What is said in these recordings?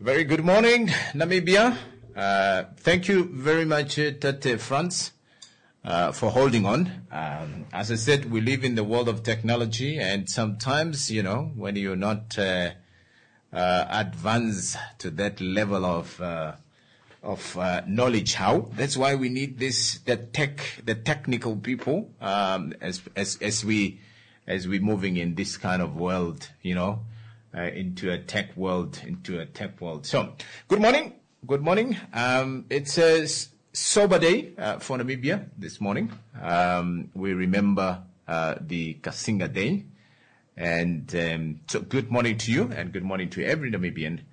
Very good morning, Namibia. Thank you very much, Tate France, for holding on. As I said, we live in the world of technology, and sometimes, when you're not advanced to that level of knowledge, that's why we need the technical people, as we moving in this kind of world, into a tech world. So, good morning. It's a sober day for Namibia this morning. We remember the Kasinga Day, and so good morning to you, and good morning to every Namibian.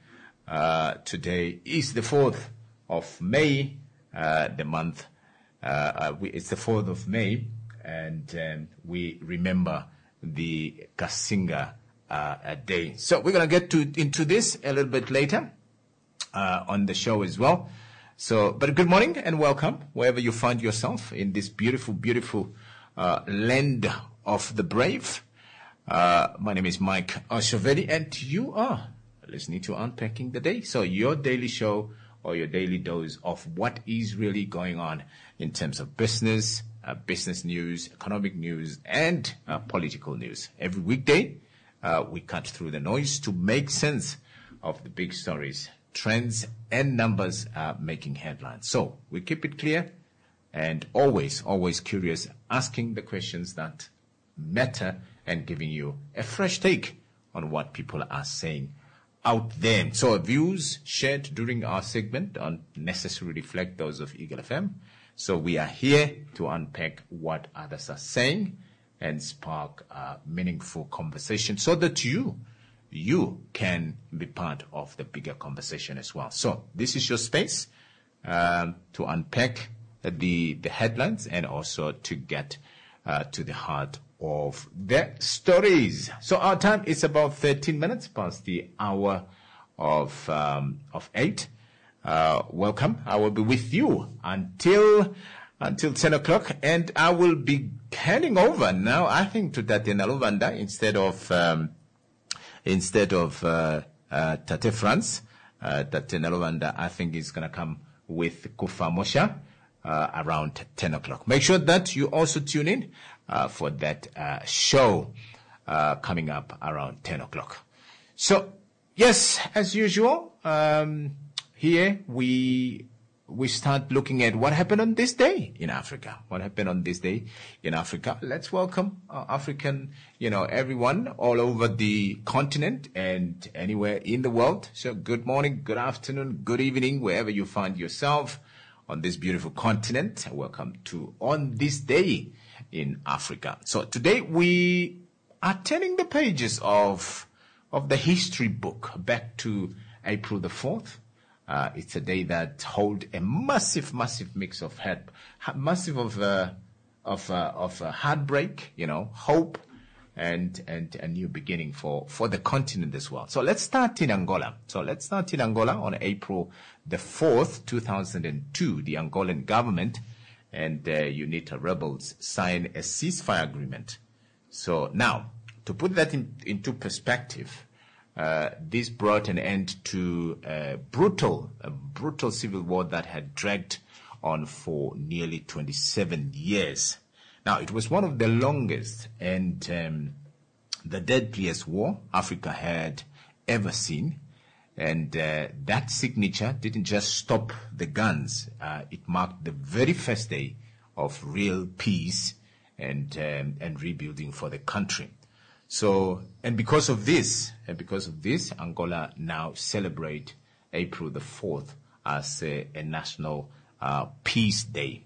Today is the 4th of May, the month. It's the 4th of May, and we remember the Kasinga Day. So we're going to get into this a little bit later on the show as well. So, but good morning and welcome wherever you find yourself in this beautiful land of the brave. My name is Mike Oshovedi, and you are listening to Unpacking the Day. So your daily show or your daily dose of what is really going on in terms of business news, economic news, and political news. Every weekday, we cut through the noise to make sense of the big stories, trends, and numbers making headlines. So we keep it clear and always curious, asking the questions that matter and giving you a fresh take on what people are saying out there. So views shared during our segment don't necessarily reflect those of Eagle FM. So we are here to unpack what others are saying and spark meaningful conversation so that you can be part of the bigger conversation as well. So this is your space to unpack the headlines and also to get to the heart of the stories. So our time is about 13 minutes past the hour of 8. Welcome. I will be with you until 10 o'clock, and I will be handing over now, I think, to Tate Naluvanda instead of Tate France. Tate Naluvanda, I think, is going to come with Kufa Mosha around 10 o'clock. Make sure that you also tune in for that show coming up around 10 o'clock. So, yes, as usual, here we start looking at what happened on this day in Africa. Let's welcome African, everyone all over the continent and anywhere in the world. So good morning, good afternoon, good evening, wherever you find yourself on this beautiful continent. Welcome to On This Day in Africa. So today we are turning the pages of the history book back to April the 4th. It's a day that holds a massive mix of heartbreak, hope, and a new beginning for the continent as well. So let's start in Angola. On April the 4th, 2002, the Angolan government and UNITA rebels signed a ceasefire agreement. So now, to put that into perspective, this brought an end to a brutal civil war that had dragged on for nearly 27 years. Now, it was one of the longest and the deadliest war Africa had ever seen. And that signature didn't just stop the guns. It marked the very first day of real peace and rebuilding for the country. So, and because of this, Angola now celebrate April the 4th as a national peace day.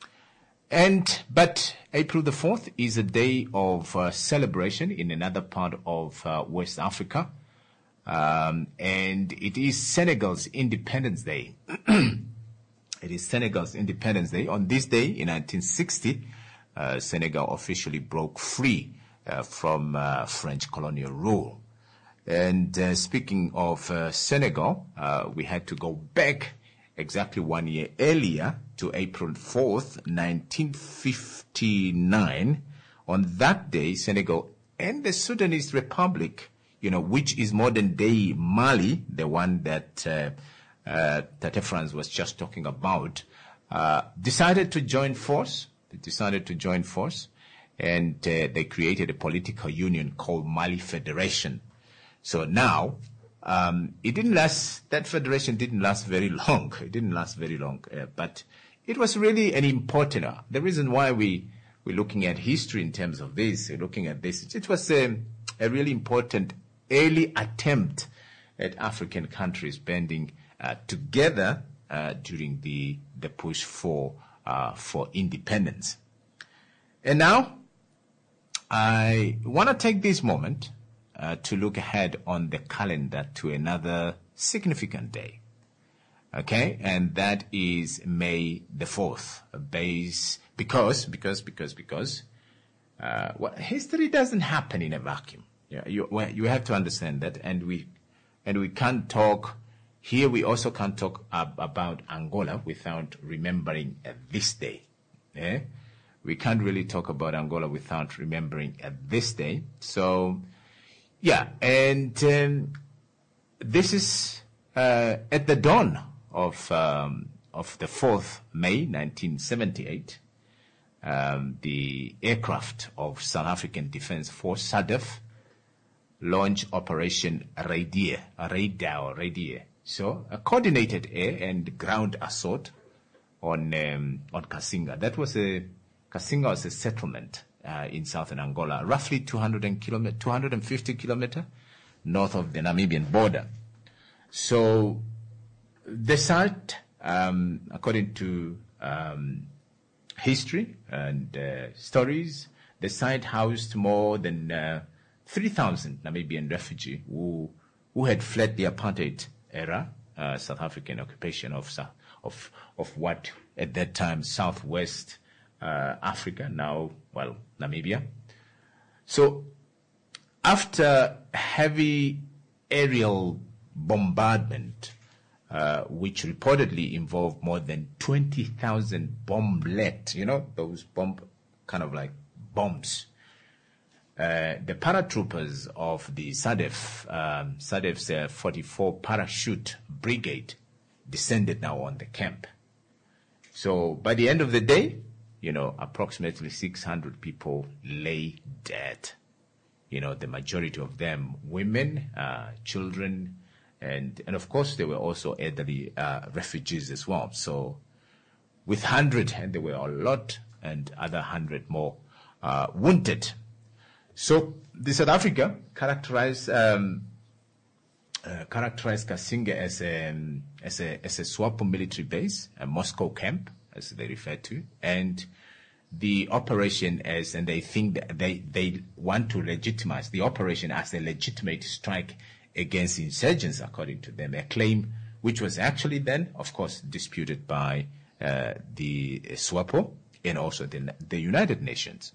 But April the 4th is a day of celebration in another part of West Africa, and it is Senegal's Independence Day. It is Senegal's Independence Day. On this day in 1960, Senegal officially broke free from French colonial rule. And speaking of Senegal, we had to go back exactly 1 year earlier to April 4th, 1959. On that day, Senegal and the Sudanese Republic which is modern day Mali, the one that Tate Franz was just talking about, decided to join force. They decided to join force, and they created a political union called Mali Federation. So now, it didn't last. That federation didn't last very long. It didn't last very long, but it was really an important. The reason why we're looking at history in terms of this, we're looking at this, it was a really important early attempt at African countries banding together during the push for independence. And now, I want to take this moment to look ahead on the calendar to another significant day. Okay, and that is May the 4th, because history doesn't happen in a vacuum. Yeah, you have to understand that, and we can't talk here. We also can't talk about Angola without remembering this day. Yeah? We can't really talk about Angola without remembering this day. So, yeah, and this is at the dawn of the 4th May 1978. The aircraft of South African Defence Force SADF launched Operation Raider. So a coordinated air and ground assault on Cassinga. Cassinga was a settlement in southern Angola, roughly 250 kilometers north of the Namibian border. So the site, according to history and stories, the site housed more than 3,000 Namibian refugees who had fled the apartheid era, South African occupation of what at that time Southwest Africa, now, Namibia. So after heavy aerial bombardment, which reportedly involved more than 20,000 bomblets, those kind of like bombs. The paratroopers of the SADF's 44 Parachute Brigade descended now on the camp. So by the end of the day, approximately 600 people lay dead. The majority of them women, children, and of course there were also elderly refugees as well. So with 100, and there were a lot, and other 100 more wounded. So the South Africa characterized Cassinga as a SWAPO military base, a Moscow camp, as they refer to, and the operation and they think that they want to legitimize the operation as a legitimate strike against insurgents, according to them, a claim which was actually then, of course, disputed by the SWAPO and also the United Nations,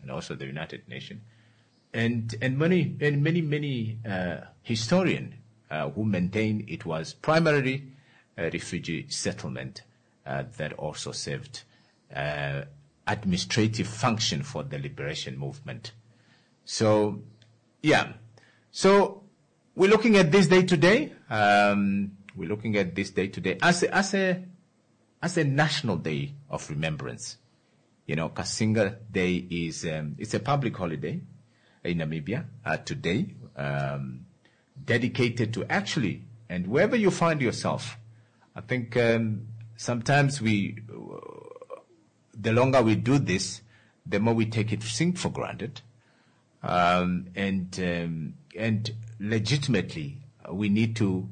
and many historians who maintain it was primarily a refugee settlement that also served administrative function for the liberation movement. So, yeah. So we're looking at this day today. We're looking at this day today as a national day of remembrance. Cassinga Day is it's a public holiday in Namibia today, dedicated to actually, and wherever you find yourself, I think sometimes the longer we do this, the more we take it for granted, and legitimately we need to,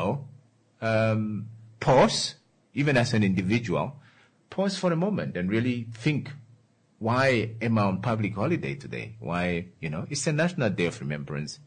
pause, even as an individual, pause for a moment and really think, why am I on public holiday today? Why, it's a national day of remembrance,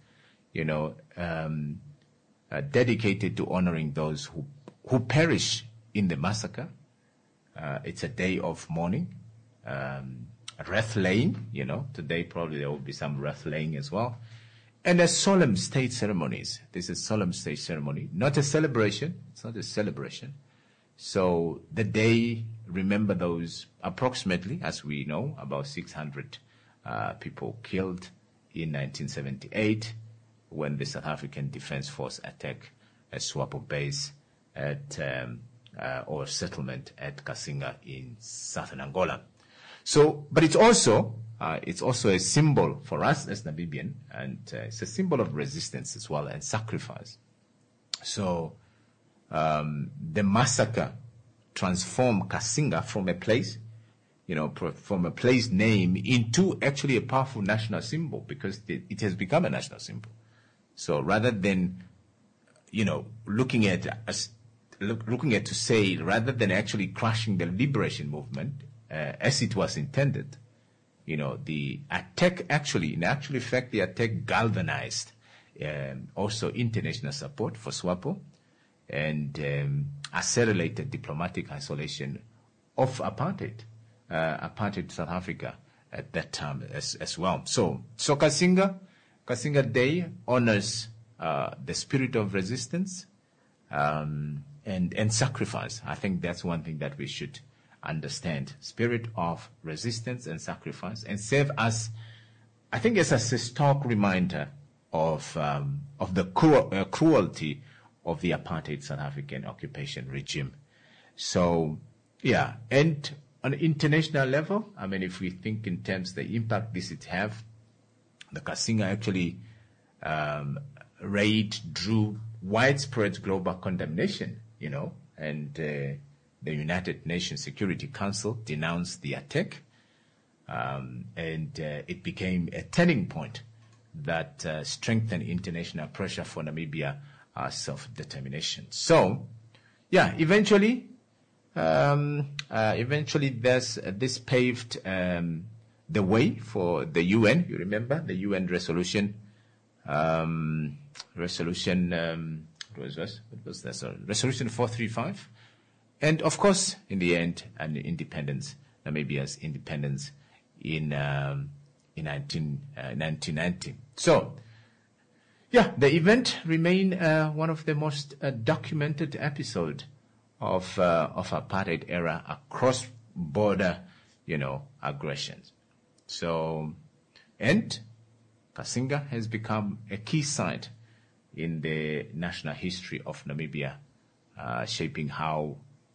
dedicated to honoring those who perish in the massacre. It's a day of mourning, wreath laying, today probably there will be some wreath laying as well. And a solemn state ceremonies. This is solemn state ceremony, not a celebration. It's not a celebration. So the day, remember those approximately, as we know, about 600 people killed in 1978. when the South African Defence Force attacked a SWAPO base at or settlement at Kasinga in southern Angola. So, but it's also a symbol for us as Namibian, and it's a symbol of resistance as well and sacrifice. So, the massacre transformed Kasinga from a place, from a place name into actually a powerful national symbol, because it has become a national symbol. So rather than, looking at to say, rather than actually crushing the liberation movement as it was intended, the attack in actual fact, the attack galvanized also international support for SWAPO and accelerated diplomatic isolation of apartheid South Africa at that time as well. So Kasinga Day honors the spirit of resistance and sacrifice. I think that's one thing that we should understand: spirit of resistance and sacrifice, and serve as, I think, as a stark reminder of the cruelty of the apartheid South African occupation regime. So, yeah, and on an international level, I mean, if we think in terms of the impact this would have, the Kasinga actually raid drew widespread global condemnation, and the United Nations Security Council denounced the attack, and it became a turning point that strengthened international pressure for Namibia self-determination. So, yeah, eventually this paved the way for the UN. You remember the UN resolution, resolution 435, and of course, in the end, Namibia's independence in 1990. So, yeah, the event remained one of the most documented episodes of apartheid era across border, aggressions. So, and Kasinga has become a key site in the national history of Namibia, shaping how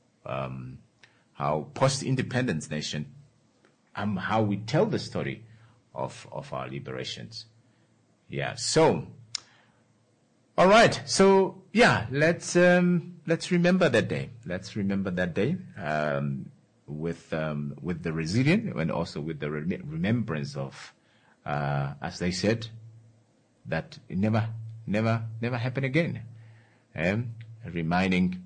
post-independence nation, how we tell the story of our liberations. Yeah. So, all right. So, yeah, let's remember that day. Let's remember that day with the resilience and also with the remembrance of, as they said, that it never happen again. Reminding,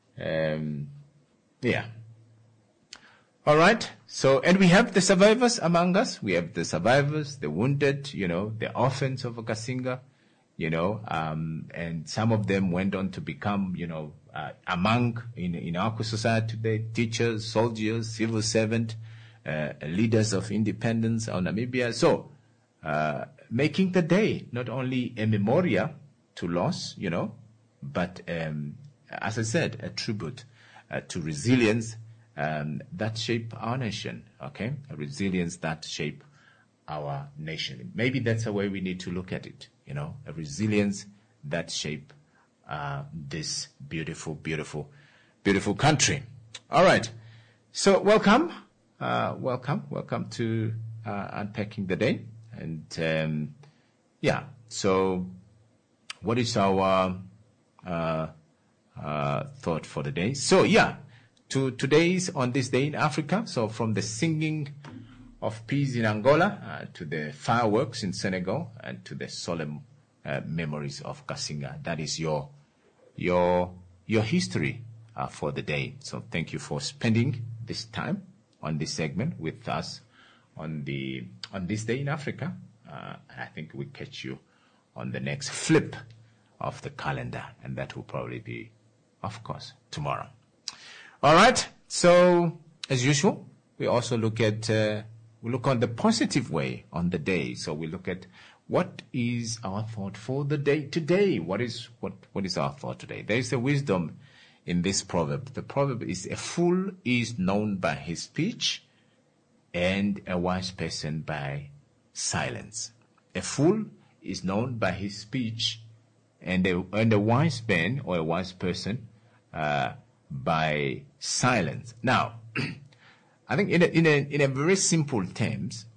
yeah. All right. So, and we have the survivors among us. We have the survivors, the wounded, the orphans of Kasinga, and some of them went on to become, among in our society today, teachers, soldiers, civil servants, leaders of independence of Namibia. So, making the day not only a memorial to loss, but, as I said, a tribute to resilience that shape our nation, okay? A resilience that shape our nation. Maybe that's the way we need to look at it, a resilience that shape this beautiful, beautiful, beautiful country. All right. So welcome to Unpacking the Day. And yeah, so what is our thought for the day? So yeah, today's on this day in Africa. So from the singing of peace in Angola to the fireworks in Senegal and to the solemn memories of Kasinga. That is your history for the day. So thank you for spending this time on this segment with us on this day in Africa. I think we catch you on the next flip of the calendar, and that will probably be, of course, tomorrow. All right. So as usual, we also look on the positive way on the day. So we look at what is our thought for the day today. What is our thought today? There is a wisdom in this proverb. The proverb is: a fool is known by his speech, and a wise person by silence. A fool is known by his speech, and a wise man or a wise person by silence. Now, I think in a very simple terms,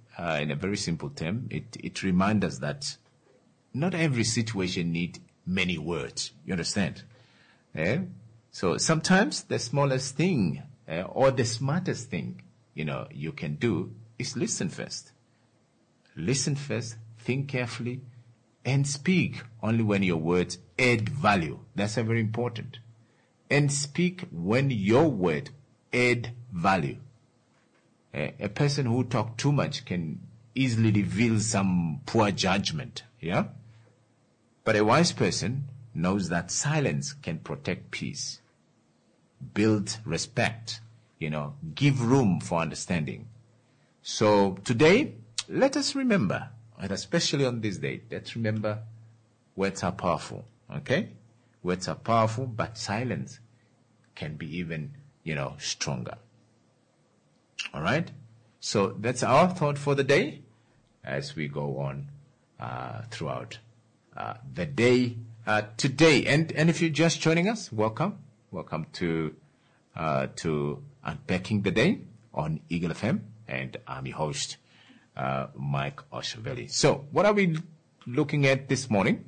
it reminds us that not every situation needs many words. You understand? So sometimes the smallest thing or the smartest thing, you can do is listen first. Listen first, think carefully, and speak only when your words add value. That's very important. And speak when your word add value. A person who talks too much can easily reveal some poor judgment, yeah? But a wise person knows that silence can protect peace, build respect, give room for understanding. So today, let us remember, and especially on this day, let's remember words are powerful, okay? Words are powerful, but silence can be even, stronger. All right? So that's our thought for the day as we go on throughout the day today. And if you're just joining us, welcome. Welcome to Unpacking the Day on Eagle FM. And I'm your host, Mike Oshavelli. So what are we looking at this morning?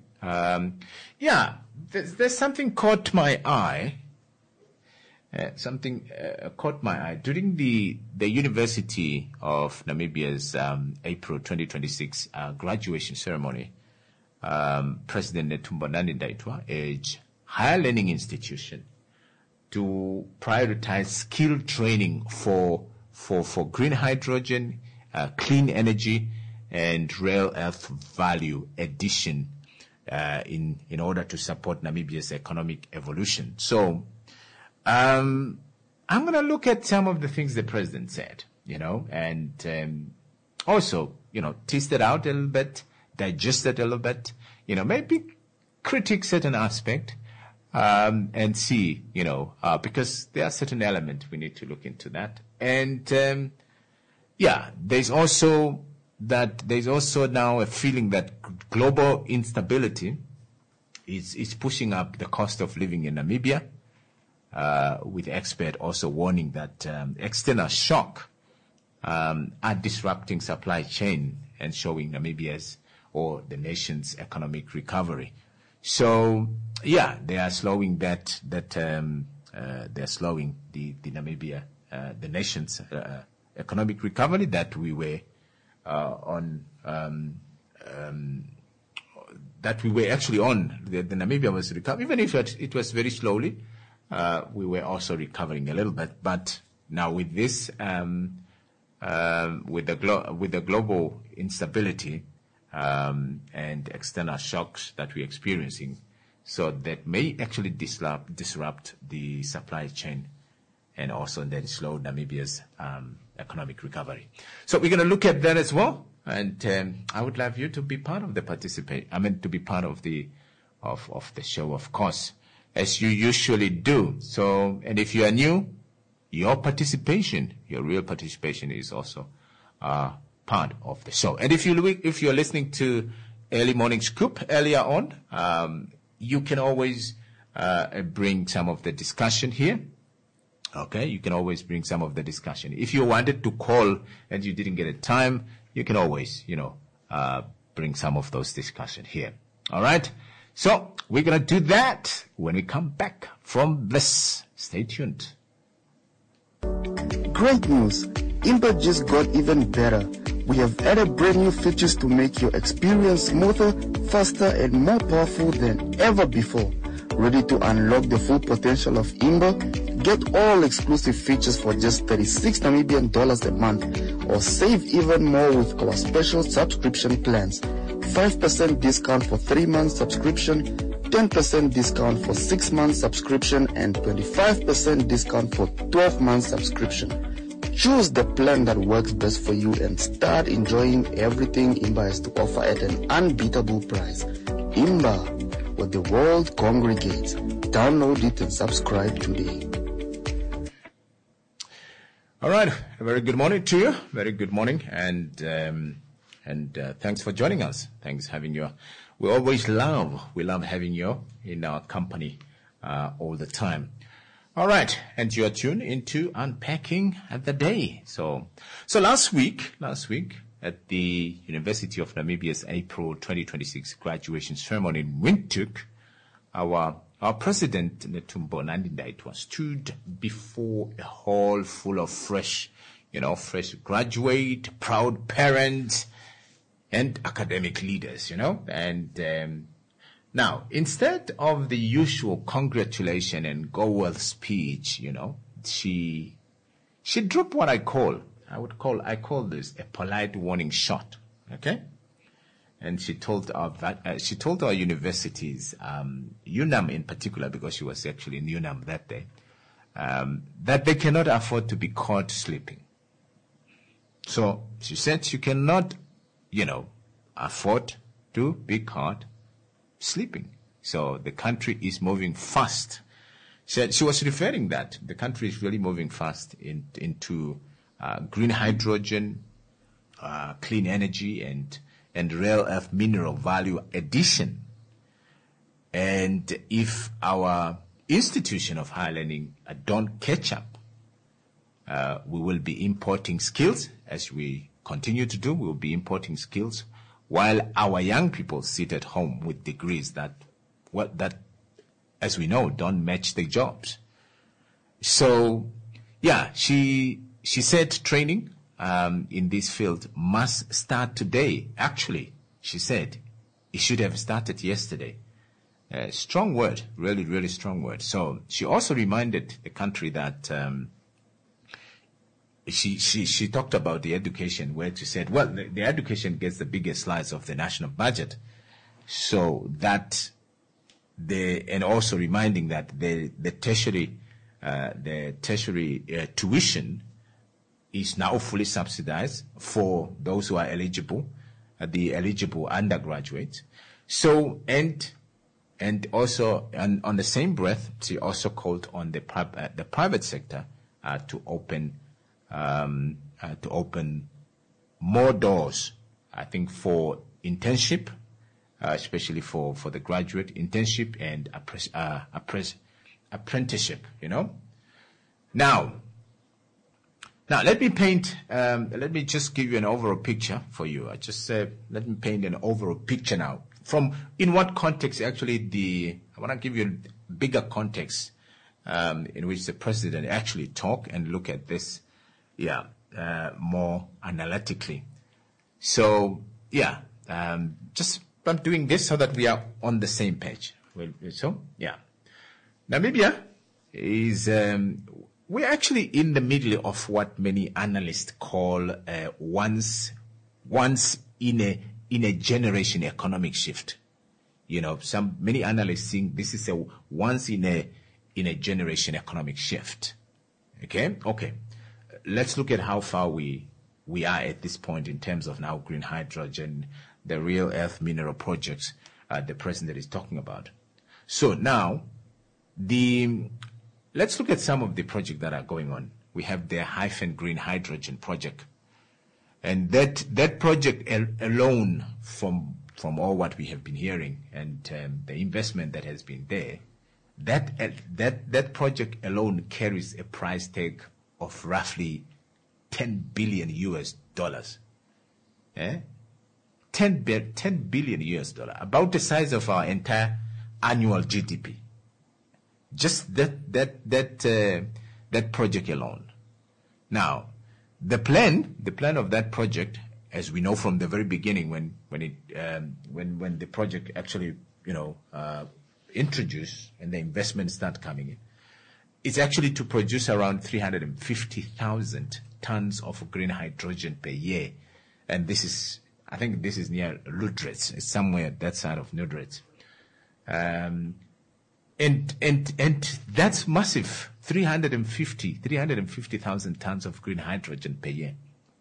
There's something caught my eye. Caught my eye during the University of Namibia's April 2026 graduation ceremony. President Netumbo Nandi-Ndaitwah urged higher learning institutions to prioritize skill training for green hydrogen, clean energy, and rare earth value addition in order to support Namibia's economic evolution. So I'm going to look at some of the things the president said, and also, taste it out a little bit, digest it a little bit, maybe critique certain aspect, and see, because there are certain elements we need to look into that. And, there's also now a feeling that global instability is pushing up the cost of living in Namibia. With experts also warning that external shock are disrupting supply chain and showing Namibia's or the nation's economic recovery. So they are slowing they're slowing the Namibia, the nation's economic recovery that we were actually on. The Namibia was recovering, even if it was very slowly. We were also recovering a little bit, but now with this, with the global instability and external shocks that we're experiencing, so that may actually disrupt the supply chain, and also then slow Namibia's economic recovery. So we're going to look at that as well, and I would love you to be part of to be part of the show, of course, as you usually do. So, and if you are new, your real participation is also part of the show. And if you're listening to Early Morning Scoop earlier on, you can always bring some of the discussion here. Okay, you can always bring some of the discussion. If you wanted to call and you didn't get a time, you can always, bring some of those discussion here. All right. So we're going to do that when we come back from this. Stay tuned. Great news. Imba just got even better. We have added brand new features to make your experience smoother, faster, and more powerful than ever before. Ready to unlock the full potential of Imba? Get all exclusive features for just 36 Namibian dollars a month, or save even more with our special subscription plans. 5% discount for 3 months subscription, 10% discount for 6 months subscription, and 25% discount for 12 months subscription. Choose the plan that works best for you and start enjoying everything Imba has to offer at an unbeatable price. Imba, where the world congregates. Download it and subscribe today. All right. A very good morning to you. Very good morning. And And thanks for joining us. Thanks for having you. We love having you in our company all the time. All right, and you're tuned into Unpacking the Day. So last week at the University of Namibia's April 2026 graduation ceremony in Windhoek, our president, Netumbo Nandi-Ndaitwah, stood before a hall full of fresh graduate, proud parents, and academic leaders, and now, instead of the usual congratulation and go well speech, she dropped what I call this a polite warning shot, okay? And she told our universities, UNAM in particular, because she was actually in UNAM that day, that they cannot afford to be caught sleeping. So she said you cannot, afford to be caught sleeping. So the country is moving fast. She was referring that the country is really moving fast into green hydrogen, clean energy, and rare earth mineral value addition. And if our institution of higher learning don't catch up, we will be importing skills, as we continue to do. We will be importing skills while our young people sit at home with degrees that, as we know, don't match their jobs. So, yeah, she said training in this field must start today. Actually, she said it should have started yesterday. Strong word, really, really strong word. So she also reminded the country that she talked about the education, where she said, well, the education gets the biggest slice of the national budget. So that and also reminding that the tertiary tuition is now fully subsidized for those who are eligible, the eligible undergraduates. So, and also, on the same breath, she also called on the private sector to open more doors, I think, for internship, especially for the graduate internship and apprenticeship, Now, let me just give you an overall picture for you. Let me paint an overall picture now. In what context, actually, I want to give you a bigger context, in which the president actually talk and look at this, more analytically. So, I'm doing this so that we are on the same page. Namibia is, we're actually in the middle of what many analysts call once in a generation economic shift. Many analysts think this is a once in a generation economic shift. Okay. Let's look at how far we are at this point in terms of now green hydrogen, the real earth mineral projects the president is talking about. So now, let's look at some of the projects that are going on. We have the Hyphen Green Hydrogen project, and that project alone, from all what we have been hearing and the investment that has been there, that project alone carries a price tag of roughly $10 billion US. 10 billion US dollar, about the size of our entire annual GDP. Just that project alone. Now, the plan of that project, as we know from the very beginning, when the project actually introduced and the investments start coming in, it's actually to produce around 350,000 tons of green hydrogen per year, and I think this is near Lutretz. It's somewhere that side of Lutretz. And that's massive. 350,000 tons of green hydrogen per year.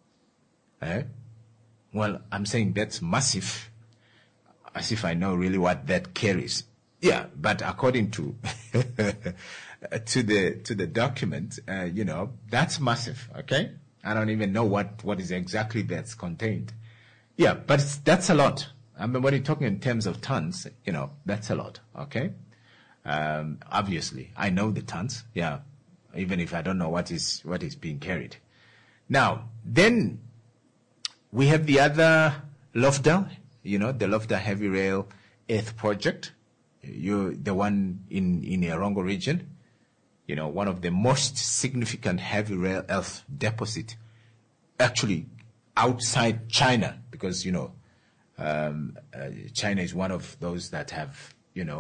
Well, I'm saying that's massive, as if I know really what that carries. Yeah, but according to to the document, that's massive. Okay, I don't even know what is exactly that's contained. Yeah, but that's a lot. I mean, when you're talking in terms of tons, that's a lot. Okay. Obviously, I know the tons. Yeah, even if I don't know what is being carried. Now, then we have the other LOFDA, the LOFDA Heavy Rail Earth Project. The one in Erongo region. One of the most significant heavy rail earth deposit, actually outside China, because China is one of those that have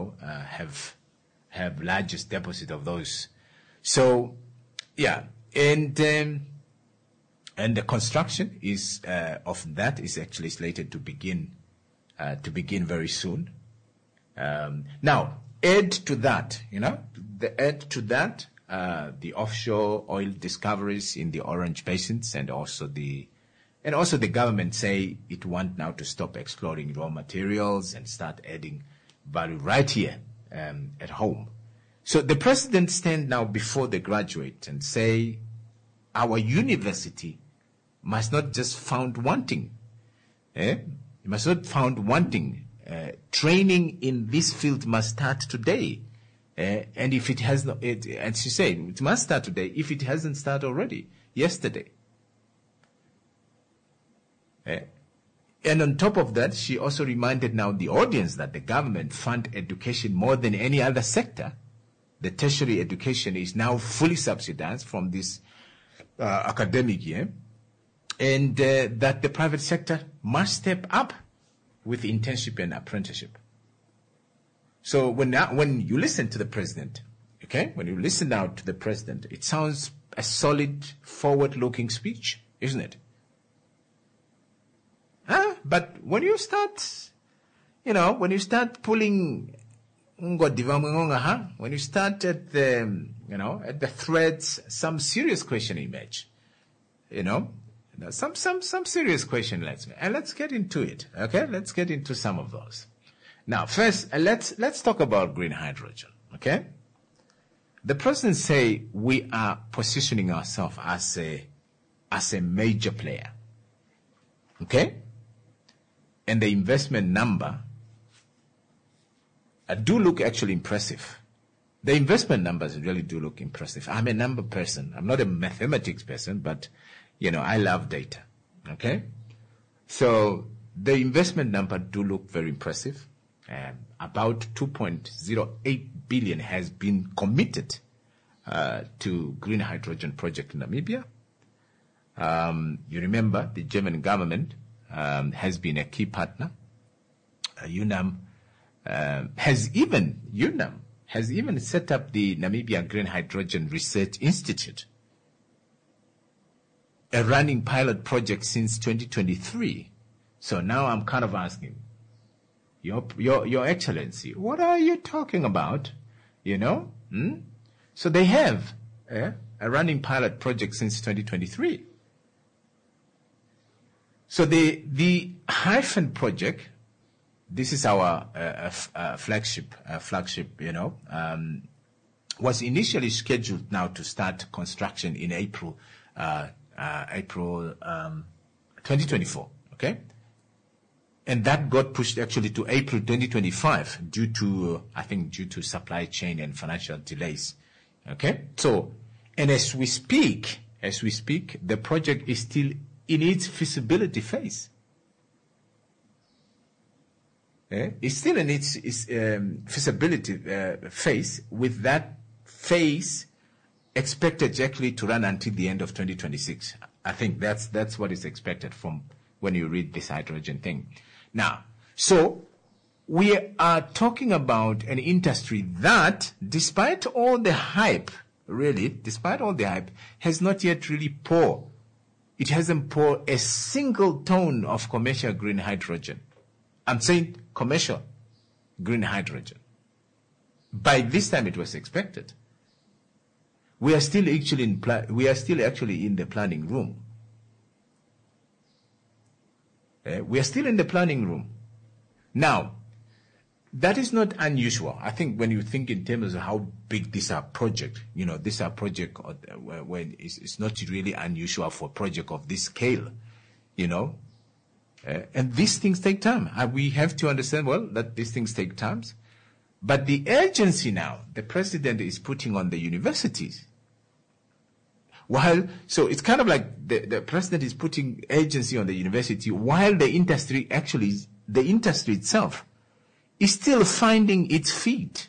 largest deposit of those. So, yeah, and the construction of that is actually slated to begin very soon. Now, add to that, the offshore oil discoveries in the Orange Basins, and also the government say it want now to stop exploring raw materials and start adding value right here at home. So the president stand now before the graduate and say, our university must not just found wanting. It must not found wanting. Training in this field must start today. And if it has not, and she said, it must start today if it hasn't started already, yesterday. And on top of that, she also reminded now the audience that the government fund education more than any other sector. The tertiary education is now fully subsidized from this academic year, and that the private sector must step up with internship and apprenticeship. So when you listen to the president, when you listen now to the president, it sounds a solid, forward-looking speech, isn't it? But when you start, pulling, when you start at the threads, some serious question emerge, some serious question. Let's get into it. Okay, let's get into some of those. Now, first, let's talk about green hydrogen. Okay, the president say we are positioning ourselves as a major player. Okay, and the investment number do look actually impressive. The investment numbers really do look impressive. I'm a number person. I'm not a mathematics person, but I love data. Okay, so the investment number do look very impressive. About 2.08 billion has been committed to green hydrogen project in Namibia. You remember the German government has been a key partner. UNAM has even set up the Namibia Green Hydrogen Research Institute, a running pilot project since 2023. So now I'm kind of asking, Your Excellency, what are you talking about? So they have a running pilot project since 2023. So the Hyphen project, this is our flagship, was initially scheduled now to start construction in April 2024. Okay. And that got pushed actually to April 2025 due to supply chain and financial delays. Okay. So, and as we speak, the project is still in its feasibility phase. It's still in its feasibility phase, with that phase expected actually to run until the end of 2026. I think that's what is expected from when you read this hydrogen thing. Now, so we are talking about an industry that, despite all the hype, has not yet really poured. It hasn't poured a single ton of commercial green hydrogen. I'm saying commercial green hydrogen. By this time it was expected. We are still actually in the planning room. We are still in the planning room. Now, that is not unusual. I think when you think in terms of how big this project, when it's not really unusual for a project of this scale, And these things take time. We have to understand, well, that these things take time. But the urgency now, the president is putting on the universities. So it's kind of like the president is putting urgency on the university while the industry itself is still finding its feet.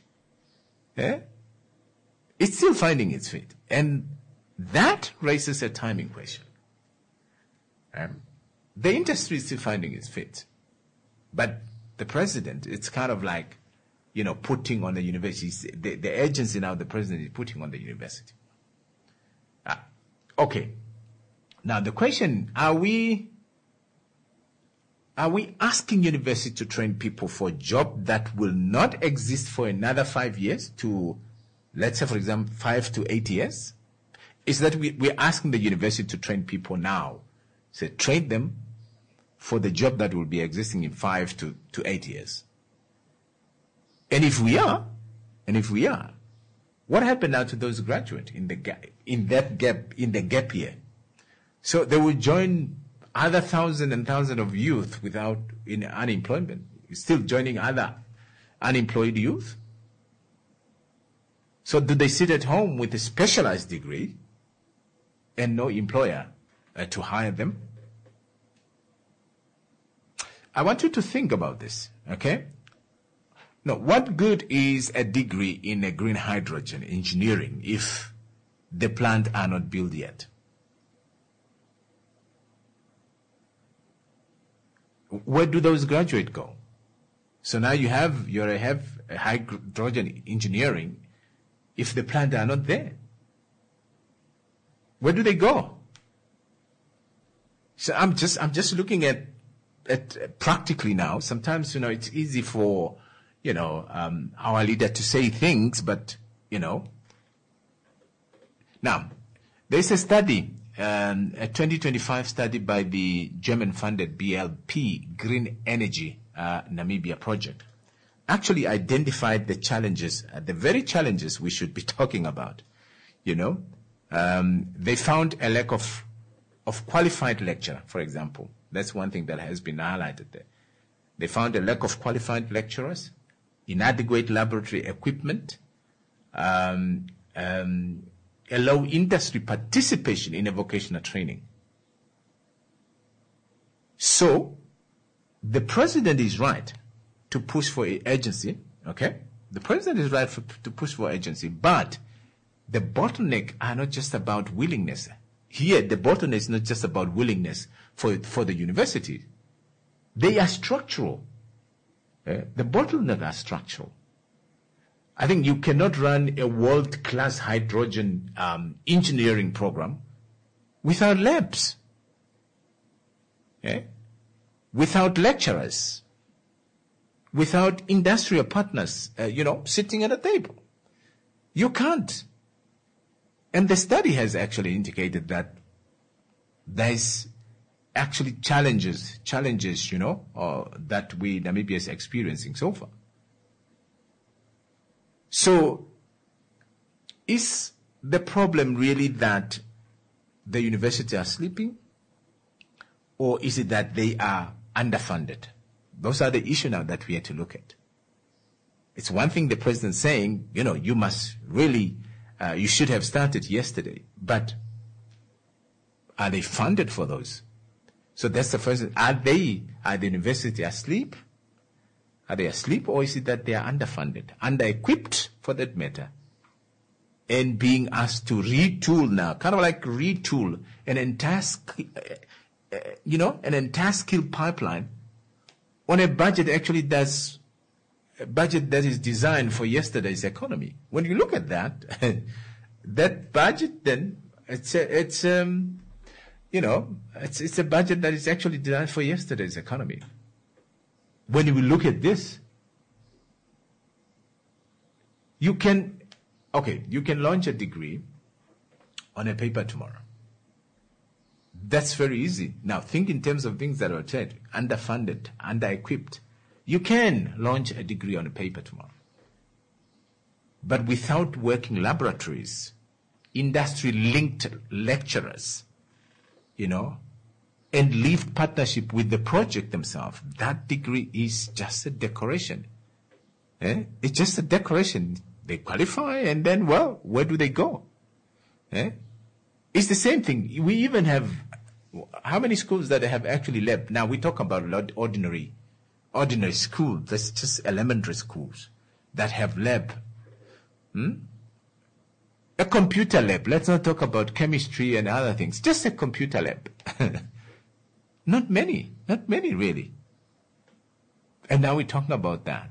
It's still finding its feet. And that raises a timing question. The industry is still finding its feet. But the president, it's kind of like, putting on the university. The urgency now the president is putting on the university. Okay. Now the question, are we asking university to train people for a job that will not exist for another 5 years to, let's say, for example, 5 to 8 years? Is that we're asking the university to train people now. So train them for the job that will be existing in 5 to 8 years. And if we are, what happened now to those graduates in the gap year? So they will join other thousands and thousands of youth in unemployment, still joining other unemployed youth. So do they sit at home with a specialized degree and no employer to hire them? I want you to think about this, okay? Now, what good is a degree in a green hydrogen engineering if the plant are not built yet? Where do those graduates go? So now you have a hydrogen engineering if the plant are not there. Where do they go? So I'm just looking at practically now. Sometimes, it's easy for, our leader to say things, but, Now, there's a study, a 2025 study by the German-funded BLP Green Energy Namibia project, actually identified the challenges, the very challenges we should be talking about. They found a lack of qualified lecturer, for example. That's one thing that has been highlighted there. They found a lack of qualified lecturers, inadequate laboratory equipment, a low industry participation in a vocational training. So, the president is right to push for urgency, okay? The president is right to push for urgency, but the bottleneck are not just about willingness. Here, the bottleneck is not just about willingness for the university. They are structural. The bottleneck are structural. I think you cannot run a world-class hydrogen engineering program without labs, without lecturers, without industrial partners, sitting at a table. You can't. And the study has actually indicated that there's actually challenges, that Namibia is experiencing so far. So, is the problem really that the university are sleeping, or is it that they are underfunded? Those are the issues now that we have to look at. It's one thing the president saying, you must really, you should have started yesterday, but are they funded for those? So that's the first. Are the university asleep? Are they asleep, or is it that they are underfunded, under-equipped for that matter, and being asked to retool now, kind of like retool an entire skill pipeline on a budget a budget that is designed for yesterday's economy. When you look at that, that budget then it's a budget that is actually designed for yesterday's economy. When you look at this, you can launch a degree on a paper tomorrow. That's very easy. Now, think in terms of things that are said, underfunded, under-equipped. You can launch a degree on a paper tomorrow. But without working laboratories, industry-linked lecturers, and leave partnership with the project themselves. That degree is just a decoration. It's just a decoration. They qualify, and then, well, where do they go? It's the same thing. We even have, how many schools that have actually lab? Now we talk about ordinary schools. That's just elementary schools that have lab. A computer lab. Let's not talk about chemistry and other things. Just a computer lab. Not many really. And now we're talking about that.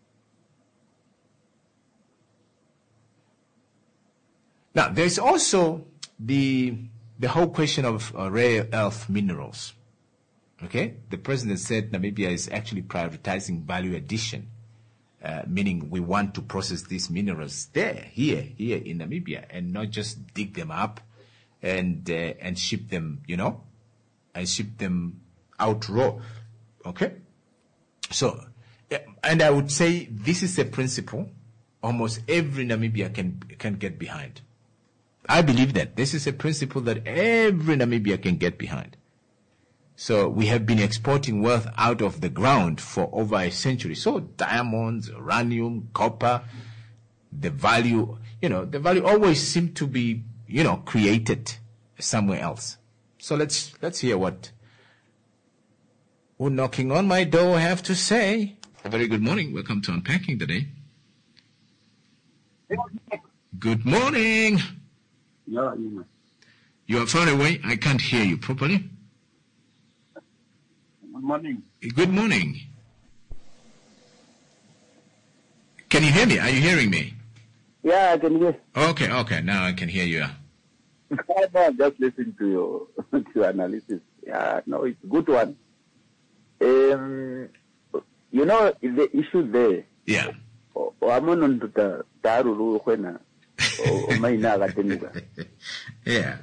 Now, there's also the whole question of rare earth minerals. Okay? The president said Namibia is actually prioritizing value addition, meaning we want to process these minerals here in Namibia, and not just dig them up and ship them, and ship them out raw. Okay? So, and I would say this is a principle almost every Namibia can get behind. I believe that this is a principle that every Namibia can get behind. So we have been exporting wealth out of the ground for over a century. So diamonds, uranium, copper, the value always seemed to be, created somewhere else. So let's hear what who knocking on my door have to say. A very good morning. Welcome to Unpacking Today. Good morning. Yeah, You are far away. I can't hear you properly. Good morning. Good morning. Can you hear me? Are you hearing me? Yeah, I can hear. Okay. Now I can hear you. I'm just listening to your analysis. Yeah, no, it's a good one. The issue there. Yeah. Yeah.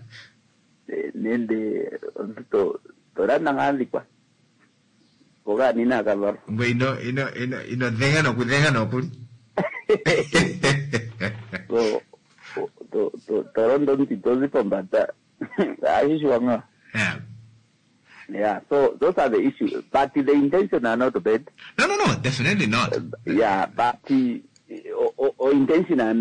Yeah, so those are the issues. But the intention are not bad. No, definitely not. Yeah, but intention and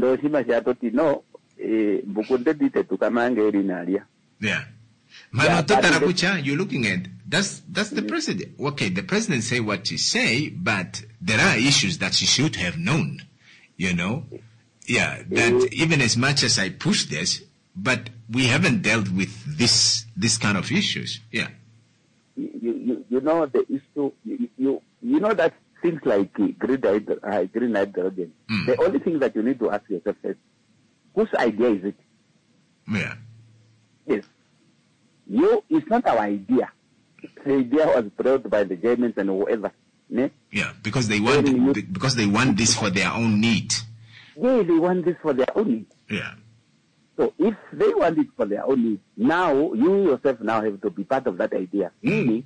Yeah. You're looking at that's the president. Okay, the president say what he say, but there are issues that he should have known. Yeah, that even as much as I push this, but we haven't dealt with this kind of issues. Yeah. You know the issue. You know that things like green hydrogen. The only thing that you need to ask yourself is, whose idea is it? Yeah. Yes. It's not our idea. The idea was brought by the Germans and whoever. Ne? Yeah, because they want this for their own need. Yeah, they want this for their own need. Yeah. So if they want it for their own need, now you yourself now have to be part of that idea. Meaning,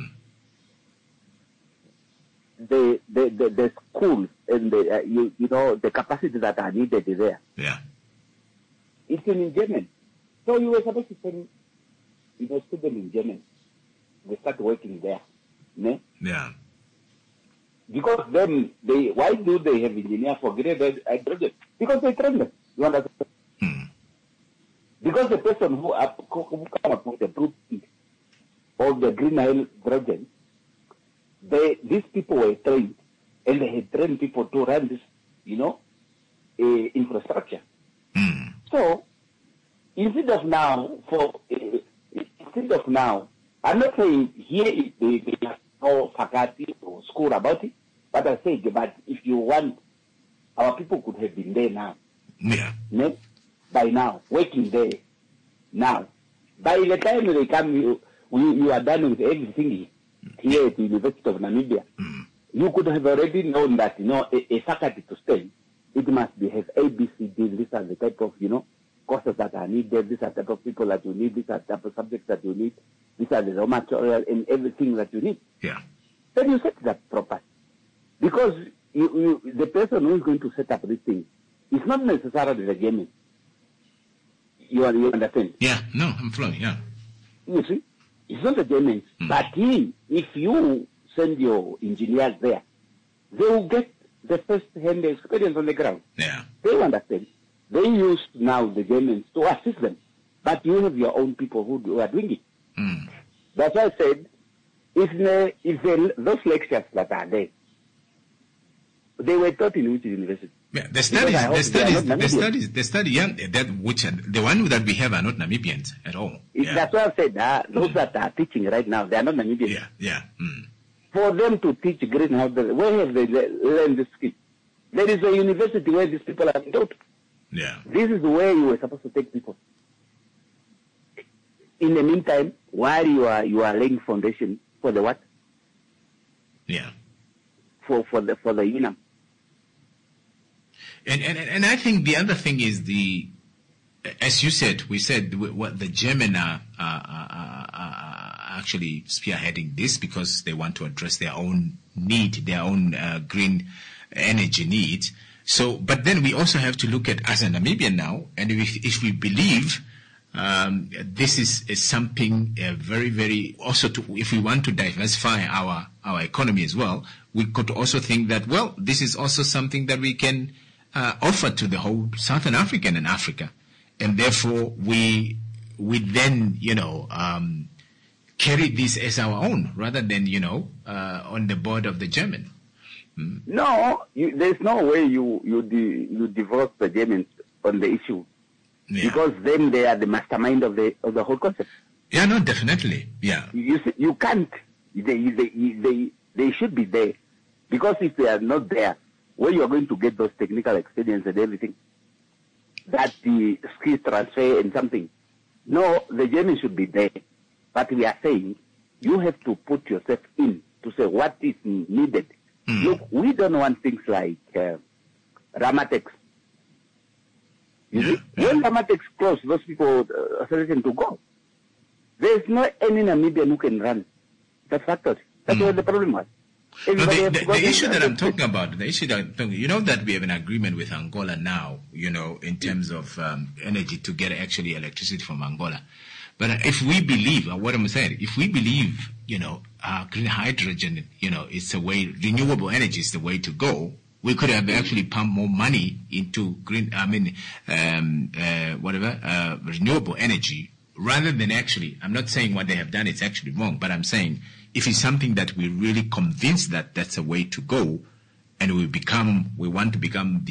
the schools and the capacity that are needed there. Yeah. It's in German. So you were supposed to send students in German. They start working there. Ne? Yeah. Because then why do they have engineers for green hydrogen? Because they train them. You understand? Because the person who come up with the blueprint of the green hydrogen, these people were trained, and they had trained people to run this, infrastructure. So instead of now, I'm not saying here they have no faculty or school about it, but I say, but if you want, our people could have been there now. Yeah. Ne? By now, working there now. By the time they come, you are done with everything here at the University of Namibia. You could have already known that, a faculty to stay, it must have A, B, C, D. These are the type of, courses that are needed. These are the type of people that you need. These are the type of subjects that you need. These are the raw material and everything that you need. Yeah. Then you set it up properly. Because the person who is going to set up this thing is not necessarily the German. You understand? Yeah. No, I'm flowing. Yeah. You see? It's not the Germans. But if you send your engineers there, they will get the first-hand experience on the ground. Yeah. They will understand. They use now the Germans to assist them. But you have your own people who are doing it. That's why I said, if those lectures that are there, they were taught in which university? Yeah, the study, the one that we have are not Namibians at all. That's why I said those that are teaching right now, they are not Namibians. Yeah. For them to teach greenhouse, where have they learned this skill? There is a university where these people are taught. Yeah. This is where you were supposed to take people. In the meantime, while you are laying foundation for the what? Yeah. For the UNAM. And I think the other thing is as you said, we said what the German are actually spearheading this because they want to address their own need, their own green energy needs. So, but then we also have to look at as a Namibian now, and if we believe this is something very, very also if we want to diversify our economy as well, we could also think that this is also something that we can offer to the whole Southern African and Africa, and therefore we then carry this as our own rather than on the board of the German. No, there's no way you divorce the Germans on the issue. Yeah. Because then they are the mastermind of the whole concept. Yeah, no, definitely. Yeah. You can't. They should be there. Because if they are not there, where you are going to get those technical experience and everything, that the skill transfer and something. No, the Germans should be there. But we are saying you have to put yourself in to say what is needed. Look, we don't want things like Ramatex. You see, when Ramatex closed, those people are threatened to go. There's not any Namibian who can run that factory. That's where the problem was. No, the issue that I'm talking about, that we have an agreement with Angola now, in terms of energy to get actually electricity from Angola. But if we believe, what I'm saying, if we believe, green hydrogen, it's a way, renewable energy is the way to go, we could have actually pumped more money into renewable energy rather than actually, I'm not saying what they have done is actually wrong, but I'm saying if it's something that we're really convinced that that's a way to go, and we want to become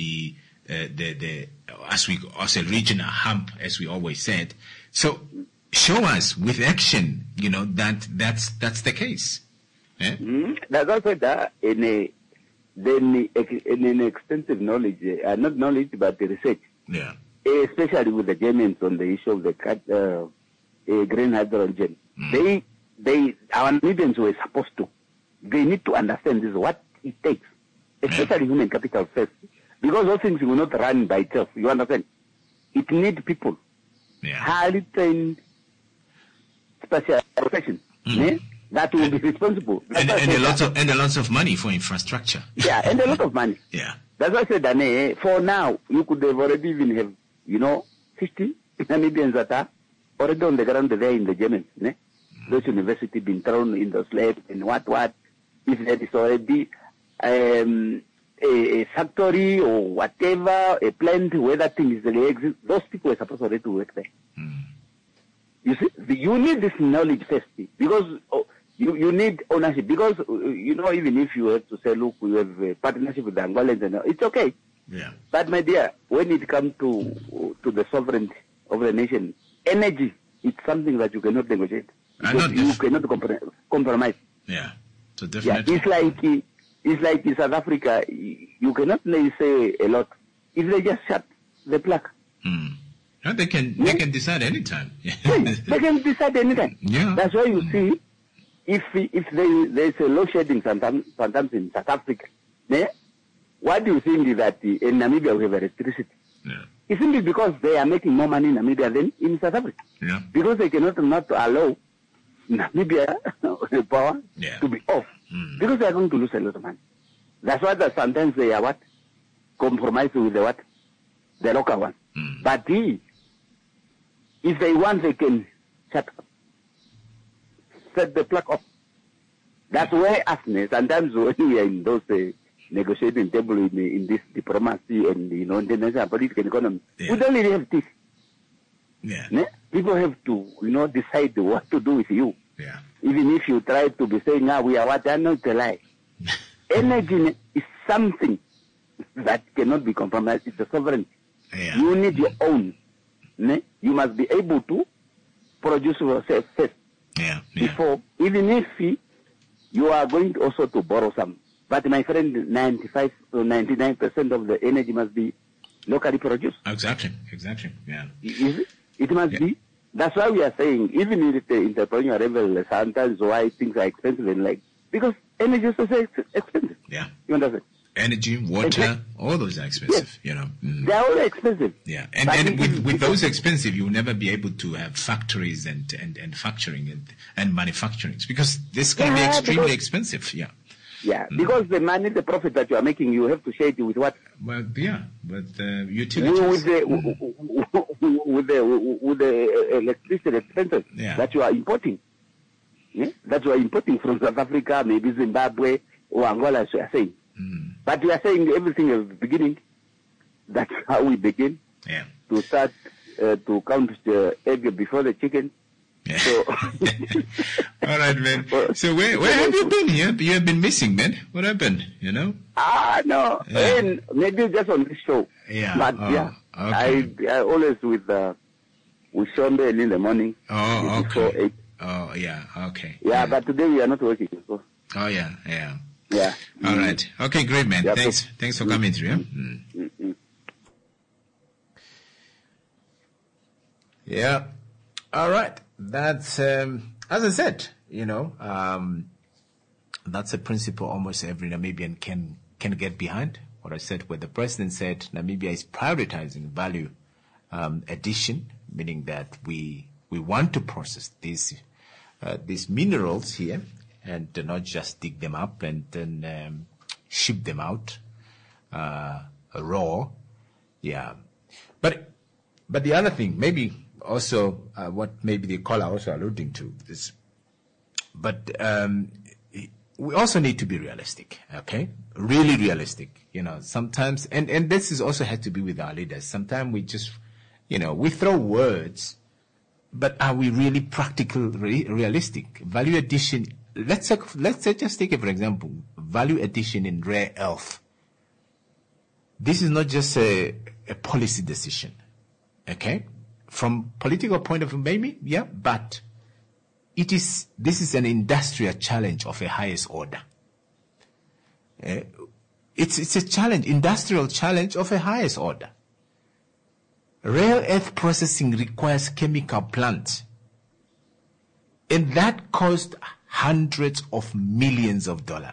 as a regional hub, as we always said. So show us with action, that's the case. Yeah? That's also that in an extensive knowledge, not knowledge, but research. Yeah. Especially with the Germans on the issue of the green hydrogen. Our Namibians were supposed to. They need to understand this, what it takes, especially human capital first. Because those things will not run by itself. You understand? It needs people. Yeah. Highly trained special profession. That will be responsible. And a lot of money for infrastructure. Yeah, and a lot of money. Yeah. That's why I said that for now, you could have already even have, 50 Namibians that are already on the ground there in the Germans. Those universities been thrown in those labs and what. If there is already a factory or whatever, a plant where that thing is really exist, those people are supposed already to work there. You see, you need this knowledge first because you need ownership. Because, even if you have to say, look, we have a partnership with the Angolans, and it's okay. Yeah. But, my dear, when it comes to the sovereignty of the nation, energy, it's something that you cannot negotiate. You cannot compromise. Yeah. So definitely. Yeah, it's like in South Africa, you cannot say a lot. If they just shut the plug. No, they can decide anytime. They can decide anytime. Yeah. That's why you see, if there's a load shedding sometimes in South Africa, what do you think is that in Namibia we have electricity? Yeah. It's simply because they are making more money in Namibia than in South Africa. Yeah. Because they cannot not allow Namibia power to be off. Because they are going to lose a lot of money. That's why sometimes they are compromise with the local one. But if they want, they can shut up. set the plug off. That's where us, sometimes when we are in those negotiating table in this diplomacy and international political economy, we don't really have this. Yeah. People have to decide what to do with you. Yeah. Even if you try to be saying, we are what, I know it's a lie. Energy is something that cannot be compromised. It's a sovereignty. Yeah. You need your own. You must be able to produce yourself first. Yeah. Before, even if you are going to also to borrow some. But my friend, 95 to 99% of the energy must be locally produced. Exactly. Yeah. It must be. That's why we are saying, even in the entrepreneurial level, sometimes why things are expensive and because energy is also expensive. Yeah. You understand? Energy, water, all those are expensive, They are all expensive. Yeah. And with those expensive, you will never be able to have factories and factoring and manufacturing because this can be extremely expensive. Yeah. Yeah, because the money, the profit that you are making, you have to share it with what? Well, yeah, with utilities. With the electricity expenses that you are importing. Yeah? That you are importing from South Africa, maybe Zimbabwe or Angola, as you are saying. But we are saying everything at the beginning. That's how we begin. Yeah. To start to count the egg before the chicken. Yeah. So all right, man. So where have you been? You have been missing, man. What happened? No. Yeah. And maybe just on this show. Yeah. But okay. I always with Shombe early in the morning. Oh, before okay. 8. Oh, yeah. Okay. Yeah, but today we are not working. So. Oh, yeah. Yeah. All right. Okay, great, man. Yeah, Thanks for coming through. Yeah. All right. That's as I said, that's a principle almost every Namibian can get behind. What I said, where the president said Namibia is prioritizing value addition, meaning that we want to process these minerals here and not just dig them up and then ship them out raw. Yeah, but the other thing, maybe also what maybe the caller also alluding to is, but we also need to be realistic, okay? Really realistic, sometimes, and this is also had to be with our leaders. Sometimes we just, we throw words, but are we really practical, realistic? Value addition, let's say just take it for example, value addition in rare earth. This is not just a policy decision, okay? From political point of view, maybe, yeah, but this is an industrial challenge of a highest order. It's a challenge, industrial challenge of a highest order. Rare earth processing requires chemical plants, and that cost hundreds of millions of dollars.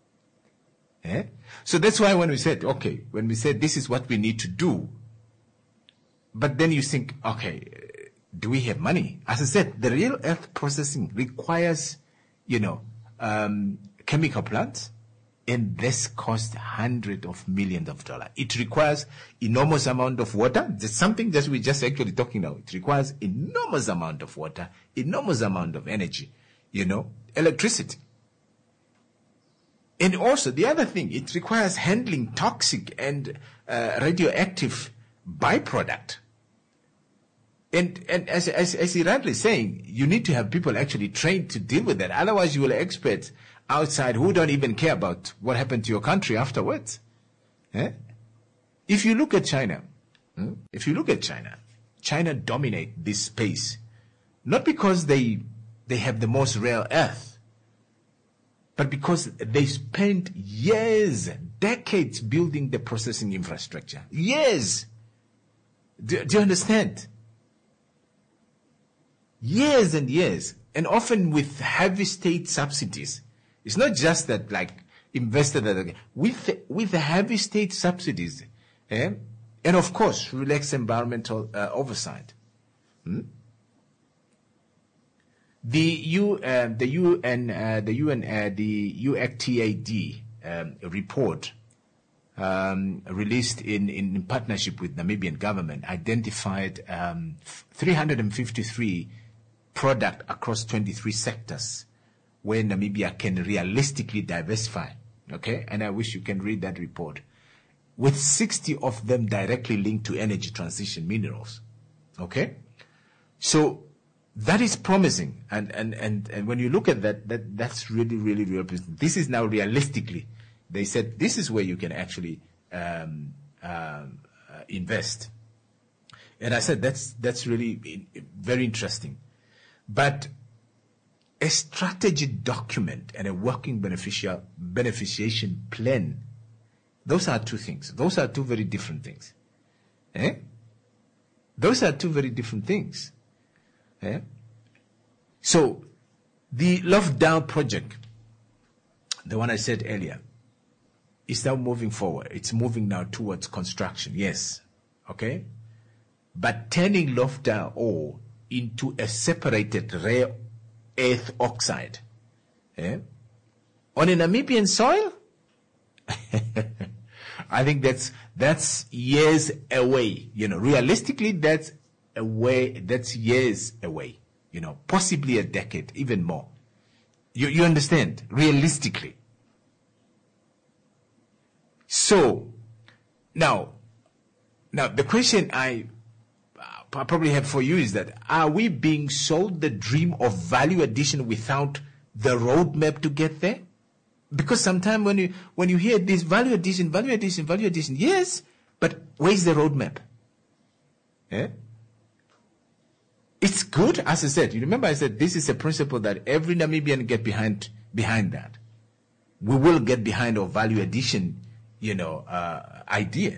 So that's why when we said this is what we need to do, but then you think, okay, do we have money? As I said, the rare earth processing requires, chemical plants, and this costs hundreds of millions of dollars. It requires enormous amount of water. That's something that we're just actually talking now. It requires enormous amount of water, enormous amount of energy, electricity. And also the other thing, it requires handling toxic and radioactive byproduct. And as Iranli saying, you need to have people actually trained to deal with that. Otherwise, you will have experts outside who don't even care about what happened to your country afterwards. If you look at China, China dominate this space, not because they have the most rare earth, but because they spent years, decades building the processing infrastructure. Years. Do you understand? Years and years, and often with heavy state subsidies. It's not just that invested with heavy state subsidies, and of course relaxed environmental oversight. The UNCTAD report released in partnership with Namibian government identified 353 product across 23 sectors where Namibia can realistically diversify. Okay? And I wish you can read that report. With 60 of them directly linked to energy transition minerals. Okay? So that is promising. And when you look at that's really, really, really promising. This is now realistically, they said this is where you can actually invest. And I said that's really very interesting. But a strategy document and a working beneficiation plan, those are two things. Those are two very different things. Eh? Those are two very different things. Eh? So, the Lovedale project, the one I said earlier, is now moving forward. It's moving now towards construction, yes. Okay? But turning Lovedale ore into a separated rare earth oxide on a Namibian soil, I think that's years away. Realistically, that's years away. Possibly a decade, even more. You understand? Realistically. So, now the question I probably have for you is that, are we being sold the dream of value addition without the roadmap to get there? Because sometimes when you hear this value addition, yes, but where's the roadmap? It's good, as I said. You remember I said this is a principle that every Namibian get behind that. We will get behind our value addition, idea.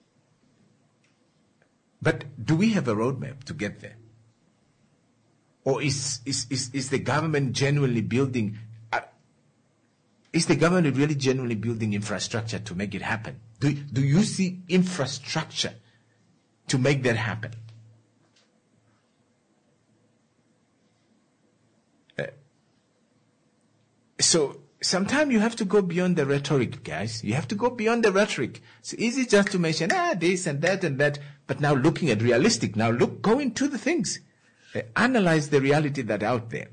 But do we have a roadmap to get there? Or is the government genuinely building? Is the government really genuinely building infrastructure to make it happen? Do you see infrastructure to make that happen? So sometimes you have to go beyond the rhetoric, guys. You have to go beyond the rhetoric. It's easy just to mention this and that, but now looking at realistic. Now go into the things. Analyze the reality that's out there.